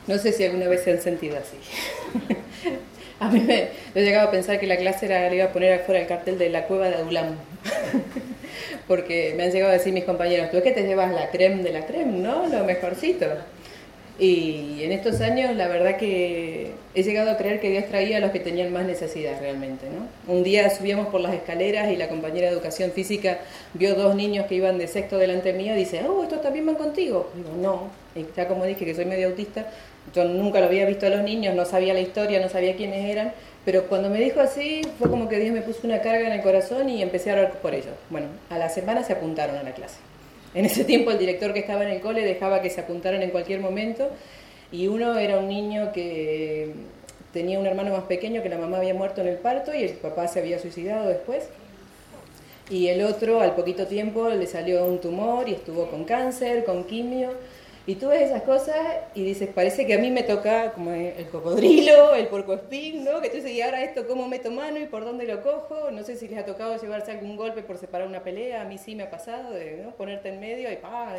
No sé si alguna vez se han sentido así. A mí me he llegado a pensar que la clase era, le iba a poner afuera el cartel de la cueva de Adulam. Porque me han llegado a decir mis compañeros, tú es que te llevas la creme de la creme, ¿no? Lo mejorcito. Y en estos años la verdad que he llegado a creer que Dios traía a los que tenían más necesidad realmente, ¿no? Un día subíamos por las escaleras y la compañera de educación física vio dos niños que iban de sexto delante mío y dice, oh, ¿estos también van contigo? Digo, no, y ya como dije que soy medio autista, yo nunca lo había visto a los niños, no sabía la historia, no sabía quiénes eran, pero cuando me dijo así fue como que Dios me puso una carga en el corazón y empecé a orar por ellos. Bueno, a la semana se apuntaron a la clase. En ese tiempo el director que estaba en el cole dejaba que se apuntaran en cualquier momento y uno era un niño que tenía un hermano más pequeño que la mamá había muerto en el parto y el papá se había suicidado después. Y el otro al poquito tiempo le salió un tumor y estuvo con cáncer, con quimio. Y tú ves esas cosas y dices, parece que a mí me toca como el cocodrilo, el puercoespín, ¿no? Que tú dices, ¿y ahora esto cómo meto mano y por dónde lo cojo? No sé si les ha tocado llevarse algún golpe por separar una pelea, a mí sí me ha pasado, de ¿no? ponerte en medio y ¡pah!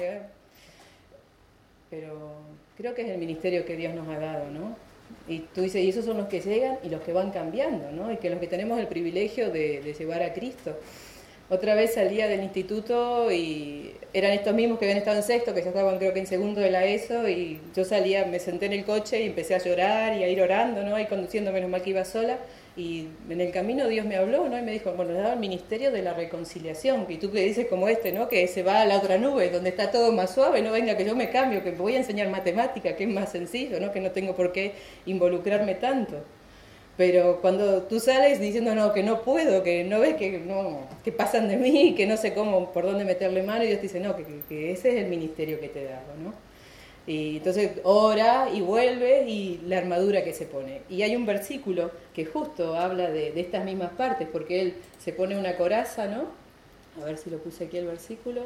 Pero creo que es el ministerio que Dios nos ha dado, ¿no? Y tú dices, y esos son los que llegan y los que van cambiando, ¿no? Y que los que tenemos el privilegio de, de llevar a Cristo. Otra vez salía del instituto y eran estos mismos que habían estado en sexto, que ya estaban creo que en segundo de la ESO, y yo salía, me senté en el coche y empecé a llorar y a ir orando, ¿no? Y conduciendo, menos mal que iba sola, y en el camino Dios me habló, ¿no? Y me dijo, bueno, le daba el ministerio de la reconciliación, y tú que dices como este, ¿no? Que se va a la otra nube, donde está todo más suave, no venga que yo me cambio, que me voy a enseñar matemática, que es más sencillo, ¿no? Que no tengo por qué involucrarme tanto. Pero cuando tú sales diciendo no, que no puedo, que no ves que, no, que pasan de mí, que no sé cómo, por dónde meterle mano, y Dios te dice, no, que, que ese es el ministerio que te da, ¿no? Y entonces ora y vuelve y la armadura que se pone. Y hay un versículo que justo habla de, de estas mismas partes, porque él se pone una coraza, ¿no? A ver si lo puse aquí el versículo.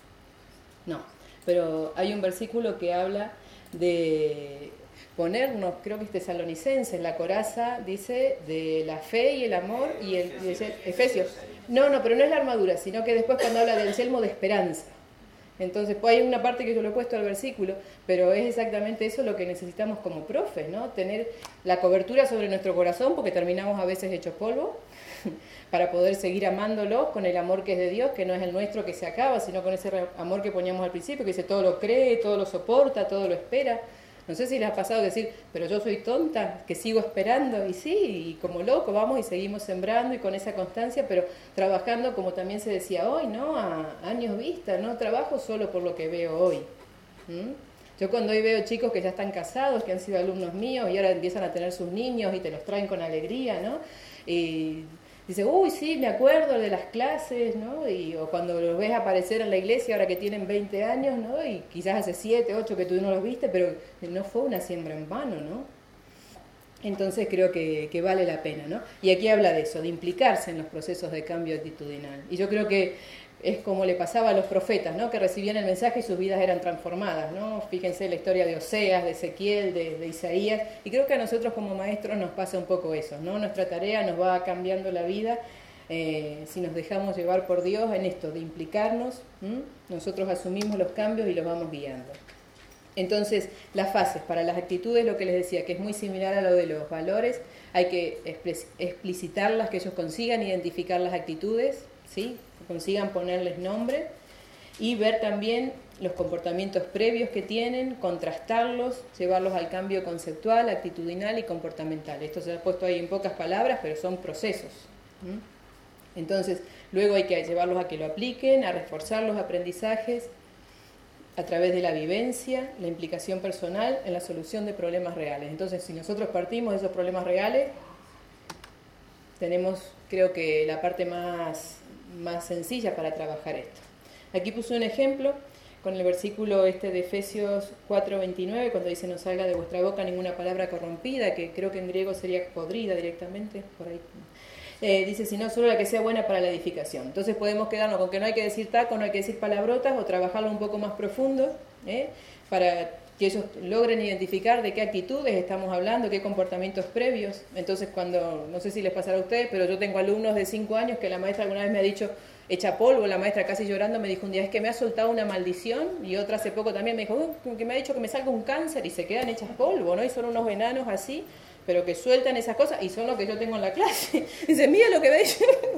No, pero hay un versículo que habla de ponernos, creo que es Tesalonicenses, la coraza dice de la fe y el amor y el, y el Efesios. No, no, pero no es la armadura, sino que después cuando habla del yelmo de esperanza. Entonces, pues hay una parte que yo lo he puesto al versículo, pero es exactamente eso lo que necesitamos como profes, ¿no? Tener la cobertura sobre nuestro corazón, porque terminamos a veces hechos polvo, para poder seguir amándolos con el amor que es de Dios, que no es el nuestro que se acaba, sino con ese amor que poníamos al principio, que dice todo lo cree, todo lo soporta, todo lo espera. No sé si les ha pasado decir, pero yo soy tonta, que sigo esperando, y sí, y como loco vamos y seguimos sembrando y con esa constancia, pero trabajando como también se decía hoy, ¿no? A años vista, no trabajo solo por lo que veo hoy. ¿Mm? Yo cuando hoy veo chicos que ya están casados, que han sido alumnos míos y ahora empiezan a tener sus niños y te los traen con alegría, ¿no? Y dice, uy, sí, me acuerdo de las clases, ¿no? Y, o cuando los ves aparecer en la iglesia ahora que tienen veinte años, ¿no? Y quizás hace siete, ocho que tú no los viste, pero no fue una siembra en vano, ¿no? Entonces creo que, que vale la pena, ¿no? Y aquí habla de eso, de implicarse en los procesos de cambio actitudinal. Y yo creo que es como le pasaba a los profetas, ¿no? Que recibían el mensaje y sus vidas eran transformadas, ¿no? Fíjense la historia de Oseas, de Ezequiel, de, de Isaías, y creo que a nosotros como maestros nos pasa un poco eso, ¿no? Nuestra tarea nos va cambiando la vida eh, si nos dejamos llevar por Dios en esto, de implicarnos, ¿m? Nosotros asumimos los cambios y los vamos guiando. Entonces, las fases para las actitudes, lo que les decía, que es muy similar a lo de los valores, hay que explicitarlas, que ellos consigan identificar las actitudes, ¿sí? Consigan ponerles nombre y ver también los comportamientos previos que tienen, contrastarlos, llevarlos al cambio conceptual, actitudinal y comportamental. Esto se ha puesto ahí en pocas palabras, pero son procesos. ¿Mm? Entonces, luego hay que llevarlos a que lo apliquen, a reforzar los aprendizajes a través de la vivencia, la implicación personal en la solución de problemas reales. Entonces, si nosotros partimos de esos problemas reales, tenemos, creo que, la parte más más sencilla para trabajar esto. Aquí puse un ejemplo con el versículo este de Efesios cuatro veintinueve, cuando dice no salga de vuestra boca ninguna palabra corrompida, que creo que en griego sería podrida directamente, por ahí. Eh, dice, sino solo la que sea buena para la edificación. Entonces podemos quedarnos con que no hay que decir taco, no hay que decir palabrotas, o trabajarlo un poco más profundo, ¿eh? Para que ellos logren identificar de qué actitudes estamos hablando, qué comportamientos previos. Entonces cuando, no sé si les pasará a ustedes, pero yo tengo alumnos de cinco años que la maestra alguna vez me ha dicho, hecha polvo. La maestra casi llorando me dijo un día, es que me ha soltado una maldición, y otra hace poco también me dijo, uh, que me ha dicho que me salga un cáncer, y se quedan hechas polvo, ¿no? Y son unos enanos así, pero que sueltan esas cosas, y son lo que yo tengo en la clase. Dice, mira lo que veis.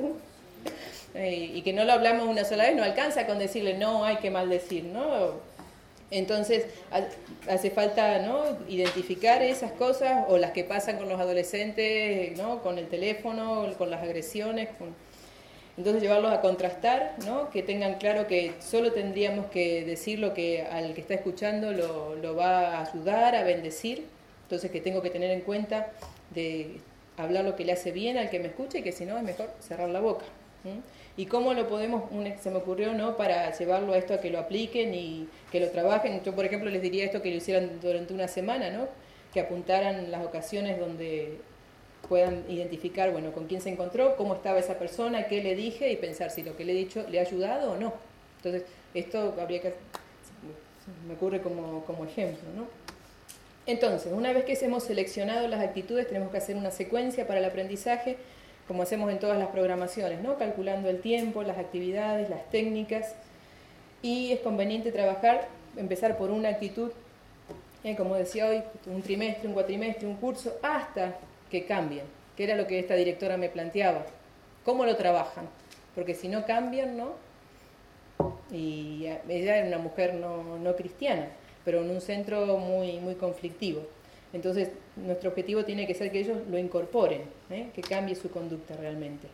Y que no lo hablamos una sola vez, no alcanza con decirle, no, hay que maldecir, ¿no? Entonces hace falta, ¿no?, identificar esas cosas, o las que pasan con los adolescentes, ¿no?, con el teléfono, con las agresiones, con... entonces llevarlos a contrastar, ¿no?, que tengan claro que solo tendríamos que decir lo que al que está escuchando lo, lo va a ayudar, a bendecir. Entonces que tengo que tener en cuenta de hablar lo que le hace bien al que me escuche, y que si no es mejor cerrar la boca. ¿Mm? ¿Y cómo lo podemos, un, se me ocurrió, ¿no?, para llevarlo a esto, a que lo apliquen y que lo trabajen? Yo, por ejemplo, les diría esto, que lo hicieran durante una semana, ¿no?, que apuntaran las ocasiones donde puedan identificar, bueno, con quién se encontró, cómo estaba esa persona, qué le dije, y pensar si lo que le he dicho le ha ayudado o no. Entonces, esto habría que, me ocurre como, como ejemplo, ¿no? Entonces, una vez que hemos seleccionado las actitudes, tenemos que hacer una secuencia para el aprendizaje, como hacemos en todas las programaciones, ¿no?, calculando el tiempo, las actividades, las técnicas, y es conveniente trabajar, empezar por una actitud, eh, como decía hoy, un trimestre, un cuatrimestre, un curso, hasta que cambien, que era lo que esta directora me planteaba. ¿Cómo lo trabajan? Porque si no cambian, ¿no? Y ella era una mujer no, no cristiana, pero en un centro muy, muy conflictivo. Entonces, nuestro objetivo tiene que ser que ellos lo incorporen, ¿eh?, que cambie su conducta realmente.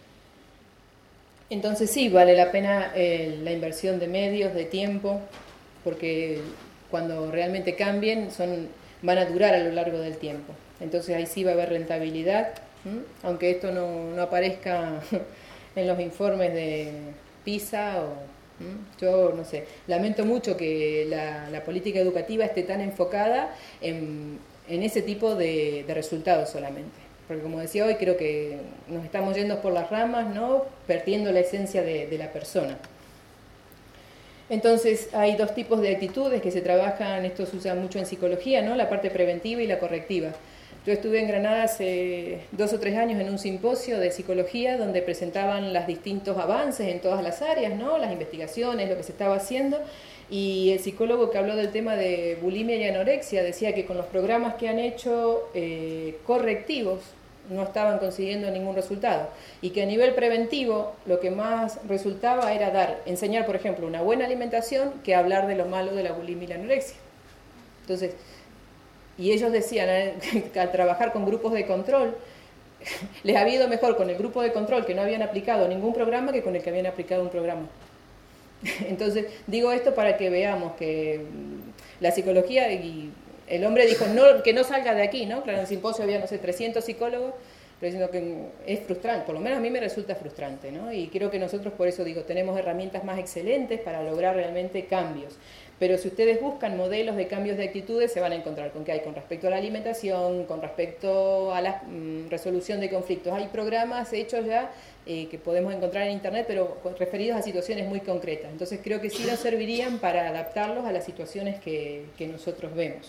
Entonces sí, vale la pena eh, la inversión de medios, de tiempo, porque cuando realmente cambien son, van a durar a lo largo del tiempo. Entonces ahí sí va a haber rentabilidad, ¿m? Aunque esto no, no aparezca en los informes de PISA o... ¿m? Yo no sé, lamento mucho que la, la política educativa esté tan enfocada en... en ese tipo de, de resultados solamente. Porque como decía hoy, creo que nos estamos yendo por las ramas, ¿no?, perdiendo la esencia de, de la persona. Entonces hay dos tipos de actitudes que se trabajan, esto se usa mucho en psicología, ¿no?, la parte preventiva y la correctiva. Yo estuve en Granada hace dos o tres años en un simposio de psicología donde presentaban los distintos avances en todas las áreas, ¿no?, las investigaciones, lo que se estaba haciendo. Y el psicólogo que habló del tema de bulimia y anorexia decía que con los programas que han hecho eh, correctivos no estaban consiguiendo ningún resultado, y que a nivel preventivo lo que más resultaba era dar, enseñar, por ejemplo, una buena alimentación, que hablar de lo malo de la bulimia y la anorexia. Entonces, y ellos decían, que al trabajar con grupos de control, les había ido mejor con el grupo de control que no habían aplicado ningún programa que con el que habían aplicado un programa. Entonces, digo esto para que veamos que la psicología, y el hombre dijo no, que no salga de aquí, ¿no? Claro, en el simposio había, no sé, trescientos psicólogos, pero diciendo que es frustrante, por lo menos a mí me resulta frustrante, ¿no? Y creo que nosotros, por eso digo, tenemos herramientas más excelentes para lograr realmente cambios. Pero si ustedes buscan modelos de cambios de actitudes, se van a encontrar con que hay con respecto a la alimentación, con respecto a la mm, resolución de conflictos. Hay programas hechos ya eh, que podemos encontrar en internet, pero referidos a situaciones muy concretas. Entonces creo que sí nos servirían para adaptarlos a las situaciones que, que nosotros vemos.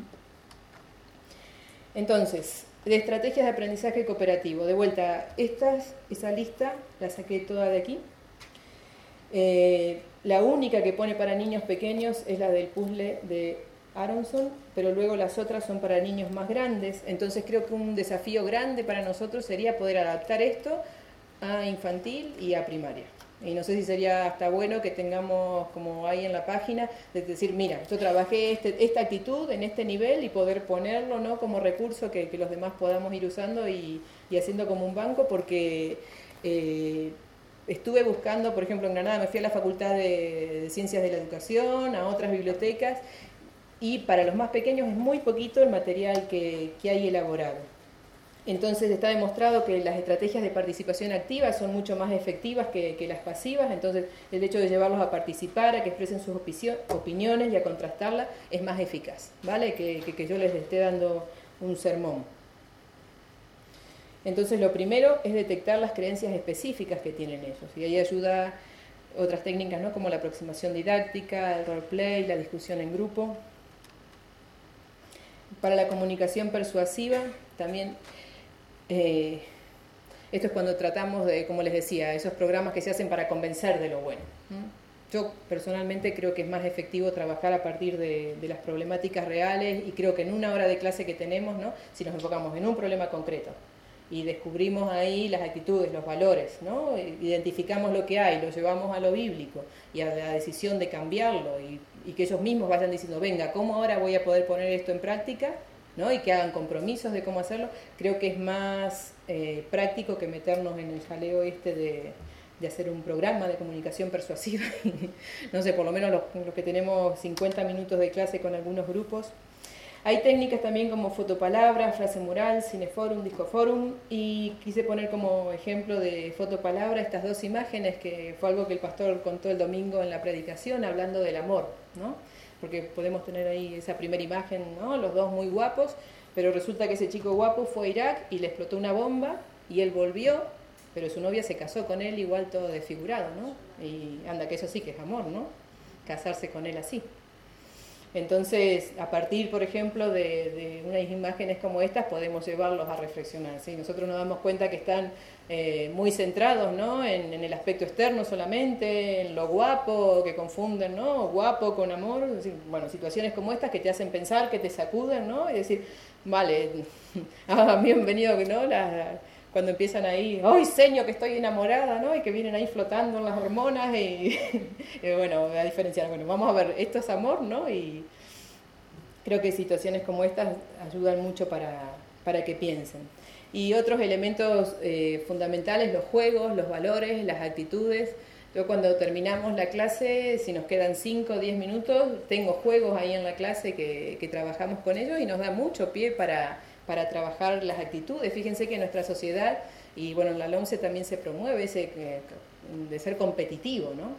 Entonces, de estrategias de aprendizaje cooperativo. De vuelta, estas, esa lista la saqué toda de aquí. Eh, la única que pone para niños pequeños es la del puzzle de Aronson, pero luego las otras son para niños más grandes. Entonces creo que un desafío grande para nosotros sería poder adaptar esto a infantil y a primaria. Y no sé si sería hasta bueno que tengamos, como hay en la página, de decir, mira, yo trabajé este, esta actitud en este nivel, y poder ponerlo, ¿no?, como recurso que, que los demás podamos ir usando y, y haciendo como un banco, porque eh, estuve buscando, por ejemplo, en Granada me fui a la Facultad de, de Ciencias de la Educación, a otras bibliotecas, y para los más pequeños es muy poquito el material que, que hay elaborado. Entonces está demostrado que las estrategias de participación activa son mucho más efectivas que, que las pasivas. Entonces el hecho de llevarlos a participar, a que expresen sus opiniones y a contrastarlas, es más eficaz, ¿vale? Que, que, que yo les esté dando un sermón. Entonces lo primero es detectar las creencias específicas que tienen ellos, y ahí ayuda otras técnicas, ¿no?, como la aproximación didáctica, el roleplay, la discusión en grupo. Para la comunicación persuasiva también... Eh, Esto es cuando tratamos de, como les decía, esos programas que se hacen para convencer de lo bueno. Yo personalmente creo que es más efectivo trabajar a partir de, de las problemáticas reales, y creo que en una hora de clase que tenemos, ¿no? Si nos enfocamos en un problema concreto y descubrimos ahí las actitudes, los valores, ¿no? Identificamos lo que hay, lo llevamos a lo bíblico y a la decisión de cambiarlo, y, y que ellos mismos vayan diciendo, venga, ¿cómo ahora voy a poder poner esto en práctica? ¿No? Y que hagan compromisos de cómo hacerlo. Creo que es más eh, práctico que meternos en el jaleo este de, de hacer un programa de comunicación persuasiva. No sé, por lo menos los, los que tenemos cincuenta minutos de clase con algunos grupos. Hay técnicas también como fotopalabra, frase mural, cineforum, discoforum, y quise poner como ejemplo de fotopalabra estas dos imágenes, que fue algo que el pastor contó el domingo en la predicación, hablando del amor, ¿no? Porque podemos tener ahí esa primera imagen, ¿no? Los dos muy guapos, pero resulta que ese chico guapo fue a Irak y le explotó una bomba y él volvió, pero su novia se casó con él igual todo desfigurado, ¿no? Y anda, que eso sí que es amor, ¿no? Casarse con él así. Entonces, a partir, por ejemplo, de, de unas imágenes como estas, podemos llevarlos a reflexionar, ¿sí? Nosotros nos damos cuenta que están eh, muy centrados, ¿no? en, en el aspecto externo solamente, en lo guapo, que confunden, ¿no? Guapo con amor. Es decir, bueno, situaciones como estas que te hacen pensar, que te sacuden, ¿no? Y decir, vale, a mí han venido, ¿no? Las, cuando empiezan ahí, ¡ay, señor, que estoy enamorada!, ¿no? Y que vienen ahí flotando en las hormonas y, y bueno, a diferenciar, bueno, vamos a ver, esto es amor, ¿no? Y creo que situaciones como estas ayudan mucho para, para que piensen. Y otros elementos eh, fundamentales, los juegos, los valores, las actitudes. Yo cuando terminamos la clase, si nos quedan cinco o diez minutos, tengo juegos ahí en la clase que, que trabajamos con ellos, y nos da mucho pie para... para trabajar las actitudes. Fíjense que en nuestra sociedad, y bueno, en la LOMCE también se promueve ese de ser competitivo, ¿no?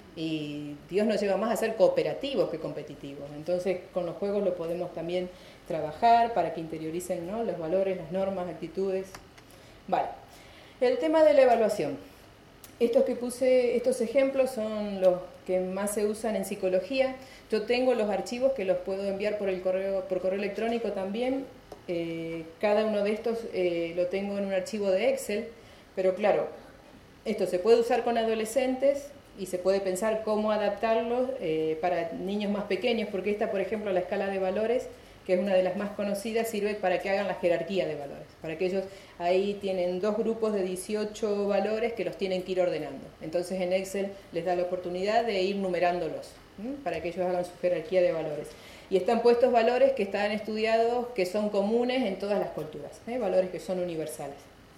Y Dios nos lleva más a ser cooperativos que competitivos. Entonces, con los juegos lo podemos también trabajar para que interioricen, ¿no? Los valores, las normas, actitudes. Vale. El tema de la evaluación. Estos que puse, estos ejemplos son los que más se usan en psicología. Yo tengo los archivos que los puedo enviar por el correo, por correo electrónico también. Eh, cada uno de estos eh, lo tengo en un archivo de Excel, pero claro, esto se puede usar con adolescentes y se puede pensar cómo adaptarlos eh, para niños más pequeños, porque esta, por ejemplo, la escala de valores, que es una de las más conocidas, sirve para que hagan la jerarquía de valores, para que ellos ahí tienen dos grupos de dieciocho valores que los tienen que ir ordenando. Entonces en Excel les da la oportunidad de ir numerándolos, ¿m? Para que ellos hagan su jerarquía de valores. Y están puestos valores que están estudiados, que son comunes en todas las culturas, ¿eh? Valores que son universales.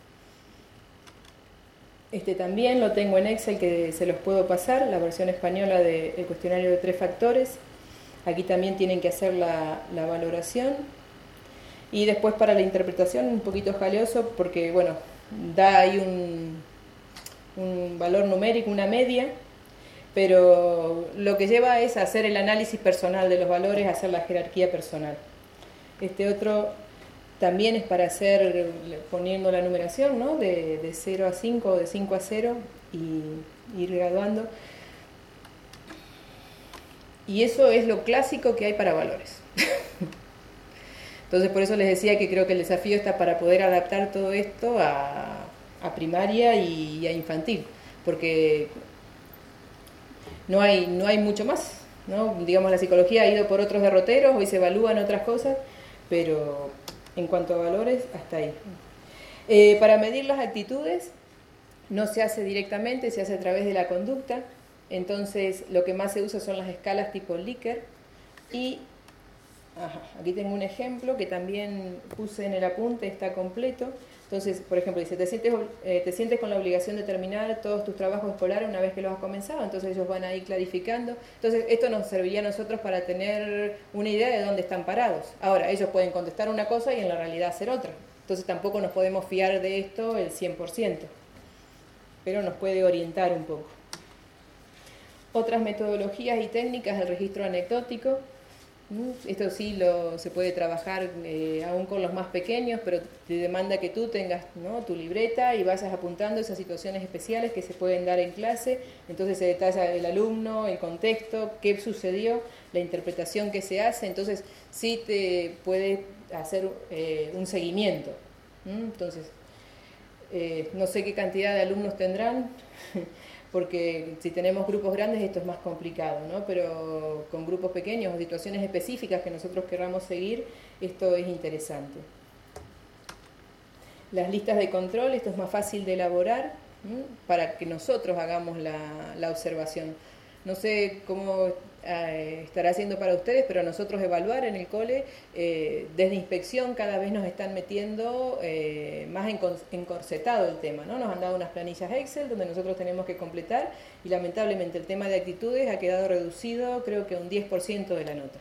Este también lo tengo en Excel, que se los puedo pasar, la versión española del cuestionario de tres factores. Aquí también tienen que hacer la, la valoración. Y después para la interpretación, un poquito jaleoso, porque bueno, da ahí un, un valor numérico, una media, pero lo que lleva es hacer el análisis personal de los valores, hacer la jerarquía personal. Este otro también es para hacer, poniendo la numeración, ¿no? de, de cero a cinco o de cinco a cero y ir graduando. Y eso es lo clásico que hay para valores. Entonces por eso les decía que creo que el desafío está para poder adaptar todo esto a, a primaria y a infantil, porque no hay, no hay mucho más, ¿no? Digamos, la psicología ha ido por otros derroteros, hoy se evalúan otras cosas, pero en cuanto a valores, hasta ahí. Eh, para medir las actitudes, no se hace directamente, se hace a través de la conducta. Entonces, lo que más se usa son las escalas tipo Likert. Y ajá, aquí tengo un ejemplo que también puse en el apunte, está completo. Entonces, por ejemplo, dice, te sientes, eh, te sientes con la obligación de terminar todos tus trabajos escolares una vez que los has comenzado. Entonces ellos van a ir clarificando. Entonces, esto nos serviría a nosotros para tener una idea de dónde están parados. Ahora, ellos pueden contestar una cosa y en la realidad hacer otra. Entonces, tampoco nos podemos fiar de esto el cien por ciento. Pero nos puede orientar un poco. Otras metodologías y técnicas del registro anecdótico. Esto sí lo, se puede trabajar eh, aún con los más pequeños, pero te demanda que tú tengas, ¿no? tu libreta y vayas apuntando esas situaciones especiales que se pueden dar en clase. Entonces se detalla el alumno, el contexto, qué sucedió, la interpretación que se hace. Entonces sí te puede hacer eh, un seguimiento. ¿Mm? Entonces Eh, no sé qué cantidad de alumnos tendrán, porque si tenemos grupos grandes esto es más complicado, ¿no? Pero con grupos pequeños o situaciones específicas que nosotros queramos seguir, esto es interesante. Las listas de control, esto es más fácil de elaborar, ¿m? Para que nosotros hagamos la, la observación. No sé cómo eh, estará haciendo para ustedes, pero nosotros evaluar en el cole, eh, desde inspección cada vez nos están metiendo eh, más encorsetado el tema, ¿no? Nos han dado unas planillas Excel donde nosotros tenemos que completar y lamentablemente el tema de actitudes ha quedado reducido creo que un diez por ciento de la nota.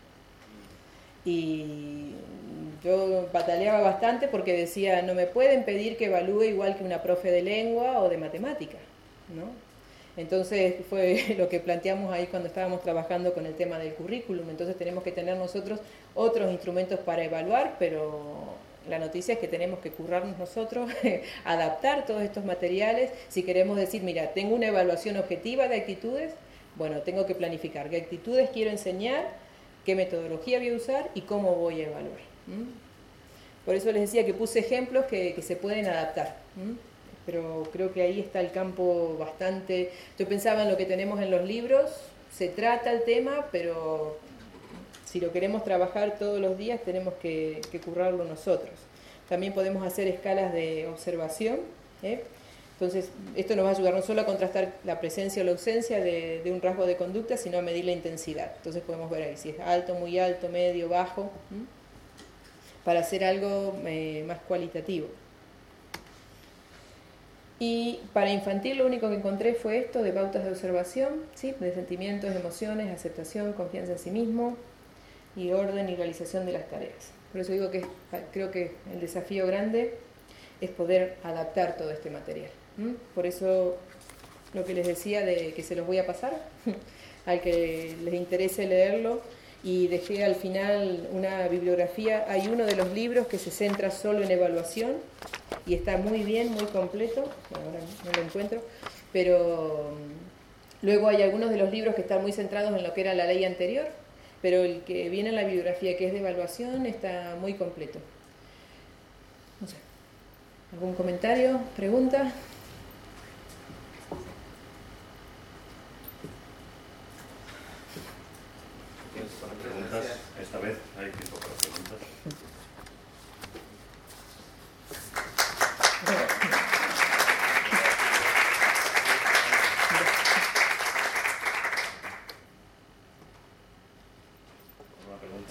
Y yo bataleaba bastante porque decía, no me pueden pedir que evalúe igual que una profe de lengua o de matemática, ¿no? Entonces fue lo que planteamos ahí cuando estábamos trabajando con el tema del currículum. Entonces tenemos que tener nosotros otros instrumentos para evaluar, pero la noticia es que tenemos que currarnos nosotros, adaptar todos estos materiales. Si queremos decir, mira, tengo una evaluación objetiva de actitudes, bueno, tengo que planificar qué actitudes quiero enseñar, qué metodología voy a usar y cómo voy a evaluar. ¿Mm? Por eso les decía que puse ejemplos que, que se pueden adaptar. ¿Mm? Pero creo que ahí está el campo bastante... Yo pensaba en lo que tenemos en los libros, se trata el tema, pero si lo queremos trabajar todos los días tenemos que, que currarlo nosotros. También podemos hacer escalas de observación, ¿eh? Entonces, esto nos va a ayudar no solo a contrastar la presencia o la ausencia de, de un rasgo de conducta, sino a medir la intensidad. Entonces podemos ver ahí si es alto, muy alto, medio, bajo, ¿m? Para hacer algo eh, más cualitativo. Y para infantil lo único que encontré fue esto de pautas de observación, ¿sí? De sentimientos, emociones, aceptación, confianza en sí mismo y orden y realización de las tareas. Por eso digo que creo que el desafío grande es poder adaptar todo este material. ¿Mm? Por eso lo que les decía de que se los voy a pasar al que les interese leerlo, y dejé al final una bibliografía. Hay uno de los libros que se centra solo en evaluación y está muy bien, muy completo, ahora no lo encuentro, pero luego hay algunos de los libros que están muy centrados en lo que era la ley anterior, pero el que viene en la bibliografía que es de evaluación está muy completo. No sé. ¿Algún comentario? ¿Pregunta? Para preguntas, esta vez hay tiempo para preguntas. ¿Alguna pregunta?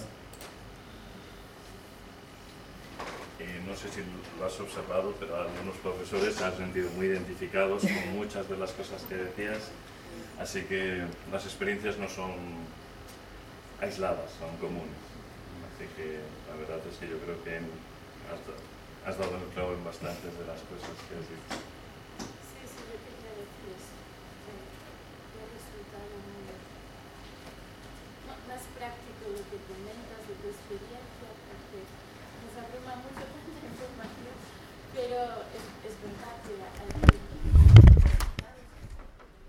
Eh, no sé si lo has observado, pero algunos profesores se han sentido muy identificados con muchas de las cosas que decías, así que las experiencias no son aisladas, son comunes. Así que la verdad es que yo creo que has, has dado el clavo en bastantes de las cosas que has dicho.